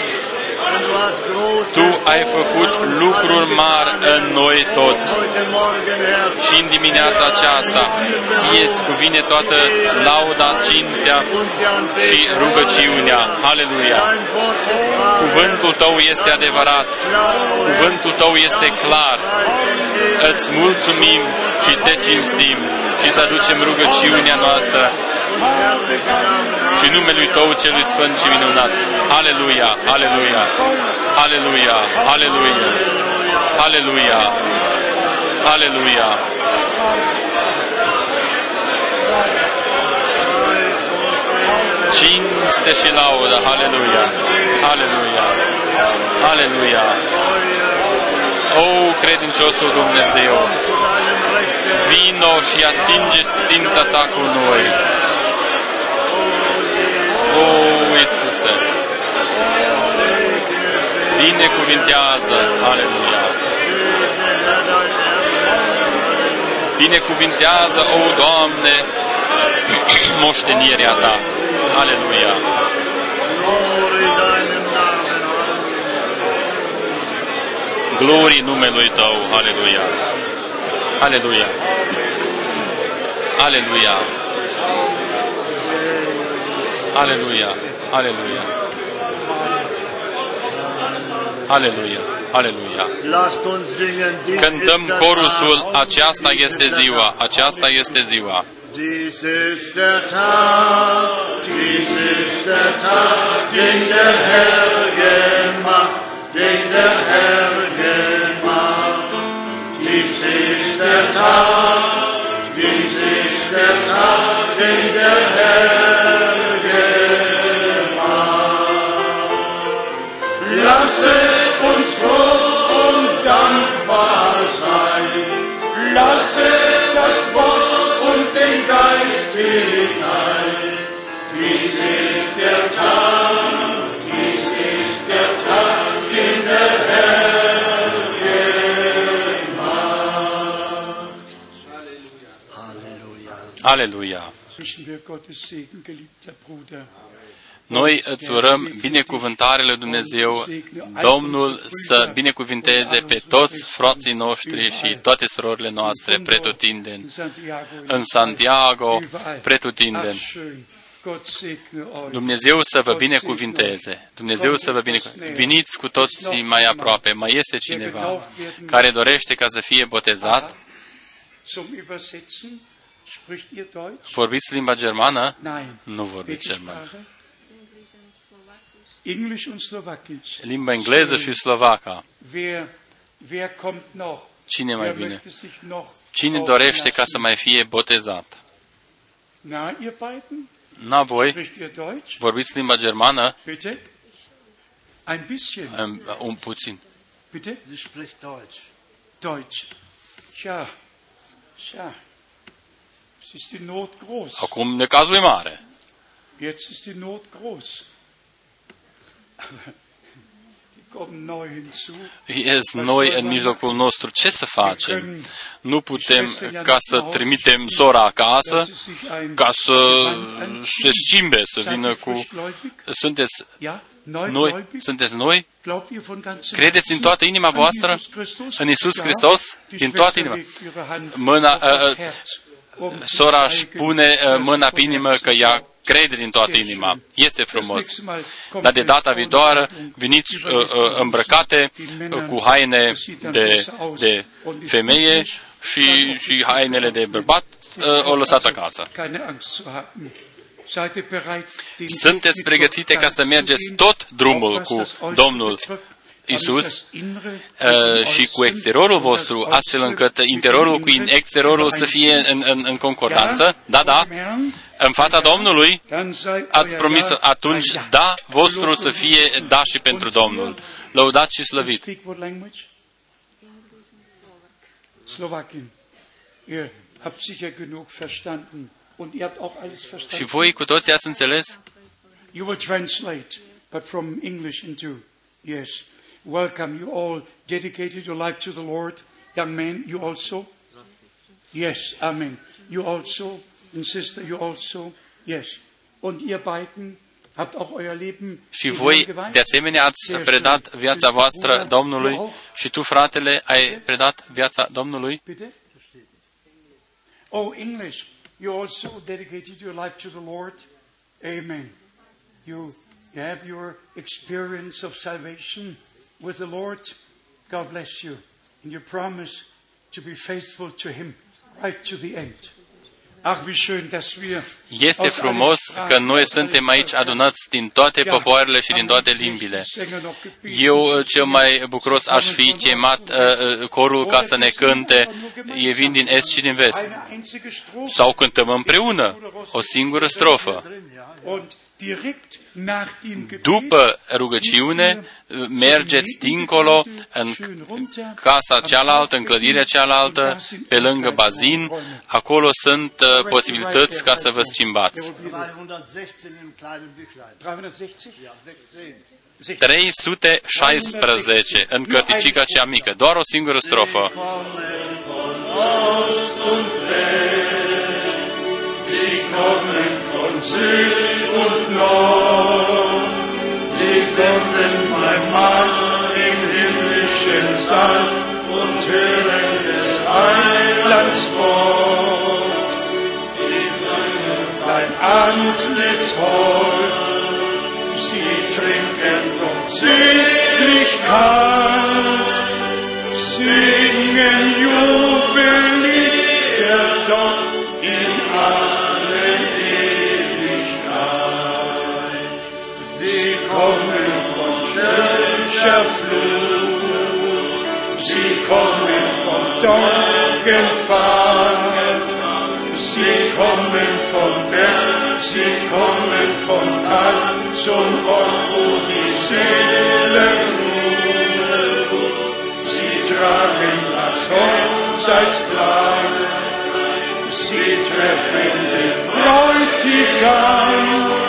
Speaker 1: Tu ai făcut lucruri mari în noi toți. Și în dimineața aceasta, ție-ți cuvine toată lauda, cinstea și rugăciunea. Aleluia! Cuvântul Tău este adevărat. Cuvântul Tău este clar. Îți mulțumim și te cinstim și îți aducem rugăciunea noastră și numele Tău celui sfânt și minunat. Aleluia, aleluia, aleluia, aleluia, aleluia, aleluia. Cinste și laudă, aleluia, aleluia, aleluia. O, credinciosul Dumnezeu, vino și atinge ținta Ta cu noi. O, Iisuse, binecuvintează, aleluia. Binecuvintează, o, Doamne, moștenirea Ta, aleluia. Glorii numelui Tău, aleluia, aleluia, aleluia, aleluia, aleluia, aleluia, aleluia. Cântăm corusul, aceasta este ziua, aceasta este ziua.
Speaker 3: Dies ist der Tag, dies ist der Tag, den der Herr gemacht, den der Herr gemacht. Dies ist der Tag, dies ist der Tag, den der Herr gemacht. Lasset uns froh und dankbar sein, lasset das Wort und den Geist hinein. Dies ist der Tag, dies ist der Tag, den der Herr gemacht. Halleluja.
Speaker 1: Aleluia.
Speaker 2: Wünschen wir Gottes Segen, geliebter Bruder.
Speaker 1: Noi îți urăm binecuvântarea lui Dumnezeu, Domnul să binecuvinteze pe toți frații noștri și toate surorile noastre pretutindeni, în Santiago, pretutindeni. Dumnezeu să vă binecuvinteze, Dumnezeu să vă binecuvinteze. Veniți cu toți mai aproape, mai este cineva care dorește ca să fie botezat. Vorbiți limba germană? Nu vorbiți germană. Limba engleză și slovaca. Cine mai vine? Cine dorește ca să mai fie botezat? Na, voi? Vorbiți limba germană? Un puțin.
Speaker 2: Bitte?
Speaker 3: Sie spricht Deutsch.
Speaker 2: Deutsch. Ja. Ja. Es ist die Not groß.
Speaker 1: Acum necazul e mare.
Speaker 2: Jetzt ist die Not groß. Die kommen neu hinzu.
Speaker 1: Ies noi în mijlocul nostru. Ce să facem? Nu putem ca să trimitem sora acasă, ca să se schimbe, să vină cu... Sunteți noi? Sunteți noi? Credeți din toată inima voastră în Iisus Hristos? Din toată inima. Sora își pune mâna pe inimă că ea crede din toată inima. Este frumos. Dar de data viitoare veniți îmbrăcate cu haine de femeie și hainele de bărbat, o lăsați acasă. Sunteți pregătite ca să mergeți tot drumul cu Domnul Iisus și cu exteriorul vostru, astfel încât interiorul cu exteriorul să fie în concordanță? Da, da. În fața Domnului ați promis atunci da vostru să fie da și pentru Domnul. Lăudat și slăvit.
Speaker 2: Slowakin. Ihr habt sicher genug verstanden. Und ihr habt auch alles verstanden.
Speaker 1: Și voi cu toții ați înțeles?
Speaker 2: You will translate, but from English into, yes. Welcome, you all dedicated your life to the Lord. Young man, you also? Yes, amen. You also, and sister, you also? Yes. Und ihr beiden habt auch euer Leben
Speaker 1: și voi, de asemenea, ați predat viața voastră Domnului și tu, fratele, ai predat viața Domnului?
Speaker 2: Bitte? Oh, English. You also dedicated your life to the Lord? Amen. You have your experience of salvation with the Lord. God bless you. And you promise
Speaker 1: Este frumos că noi suntem aici adunați din toate popoarele și din toate limbile. Eu cel mai bucuros aș fi chemat corul ca să ne cânte, e vin din est și din vest. Sau cântăm împreună o singură strofă. După rugăciune, mergeți dincolo, în casa cealaltă, în clădirea cealaltă, pe lângă bazin. Acolo sunt posibilități ca să vă schimbați. 316 în cărticica cea mică, doar o singură strofă.
Speaker 3: Sie können mein Mann im himmlischen Saal und hören des Heilands Wort. Sie bringen sein Antlitz hold, sie trinken dort Seligkeit, singen Jubellieder dort in alle Ewigkeit. Sie kommen von stürmischer Flut, sie kommen von Donnergefahr, sie kommen vom Berg, sie kommen vom Tal, zum Ort, wo die Seele ruht. Sie tragen das Hochzeitskleid, sie treffen den Bräutigam,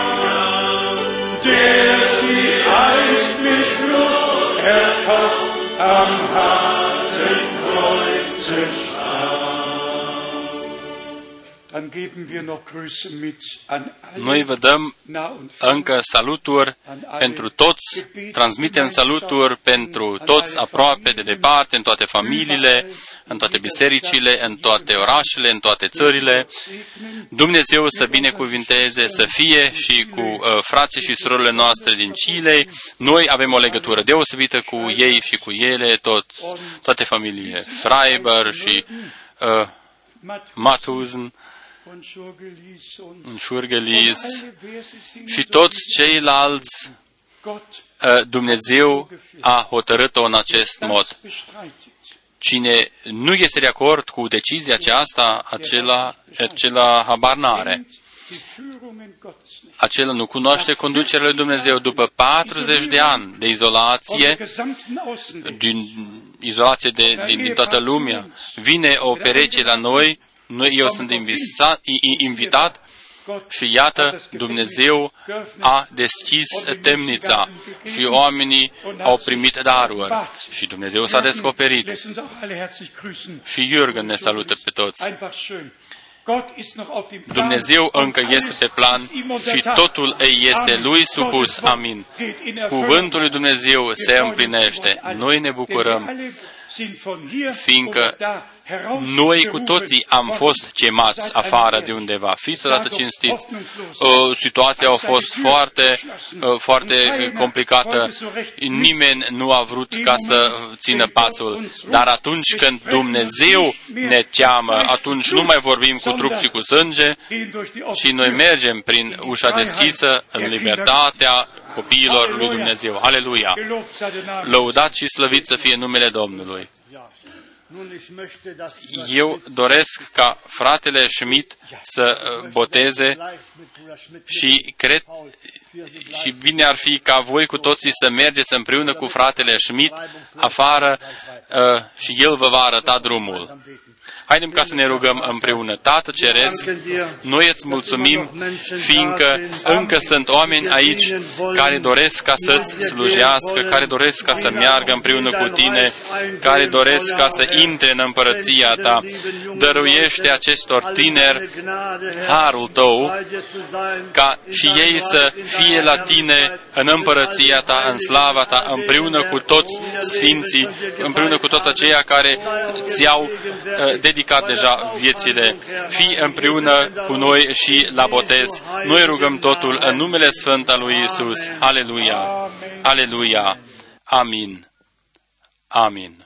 Speaker 3: der sie einst mit Blut erkauft, am harten Kreuze starb. Dann geben wir noch Grüße mit an alle.
Speaker 1: Noi vă dăm încă saluturi pentru toți, transmitem saluturi pentru toți aproape de departe, în toate familiile, în toate bisericile, în toate orașele, în toate țările. Dumnezeu să binecuvinteze, să fie și cu frații și surorile noastre din Chile. Noi avem o legătură deosebită cu ei și cu ele, toate familiile Freiber și Mathusen, Schurgelis și toți ceilalți. Dumnezeu a hotărât-o în acest mod. Cine nu este de acord cu decizia aceasta, acela habar n-are. Acela nu cunoaște conducerea lui Dumnezeu. După 40 de ani de izolație, din toată lumea, vine o pereche la noi, eu sunt invitat și iată, Dumnezeu a deschis temnița și oamenii au primit daruri și Dumnezeu s-a descoperit. Și Jürgen ne salută pe toți. Dumnezeu încă este pe plan și totul ei este lui supus. Amin. Cuvântul lui Dumnezeu se împlinește. Noi ne bucurăm, fiindcă noi cu toții am fost chemați afară de undeva. Fiți odată cinstiți. Situația a fost foarte complicată. Nimeni nu a vrut ca să țină pasul. Dar atunci când Dumnezeu ne cheamă, atunci nu mai vorbim cu trup și cu sânge, și noi mergem prin ușa deschisă în libertatea copiilor lui Dumnezeu. Aleluia! Lăudat și slăvit să fie numele Domnului. Eu doresc ca fratele Schmidt să boteze și cred și bine ar fi ca voi cu toții să mergeți împreună cu fratele Schmidt afară și el vă va arăta drumul. Haidem ca să ne rugăm împreună. Tată Ceresc, noi îți mulțumim, fiindcă încă sunt oameni aici care doresc ca să-ți slujească, care doresc ca să meargă împreună cu tine, care doresc ca să intre în împărăția ta. Dăruiește acestor tineri harul tău, ca și ei să fie la tine în împărăția ta, în slava ta, împreună cu toți sfinții, împreună cu toți aceia care ți-au dedicat deja viețile. Fii împreună cu noi și la botez. Noi rugăm totul în numele Sfânt al lui Iisus. Aleluia! Aleluia! Amin! Amin!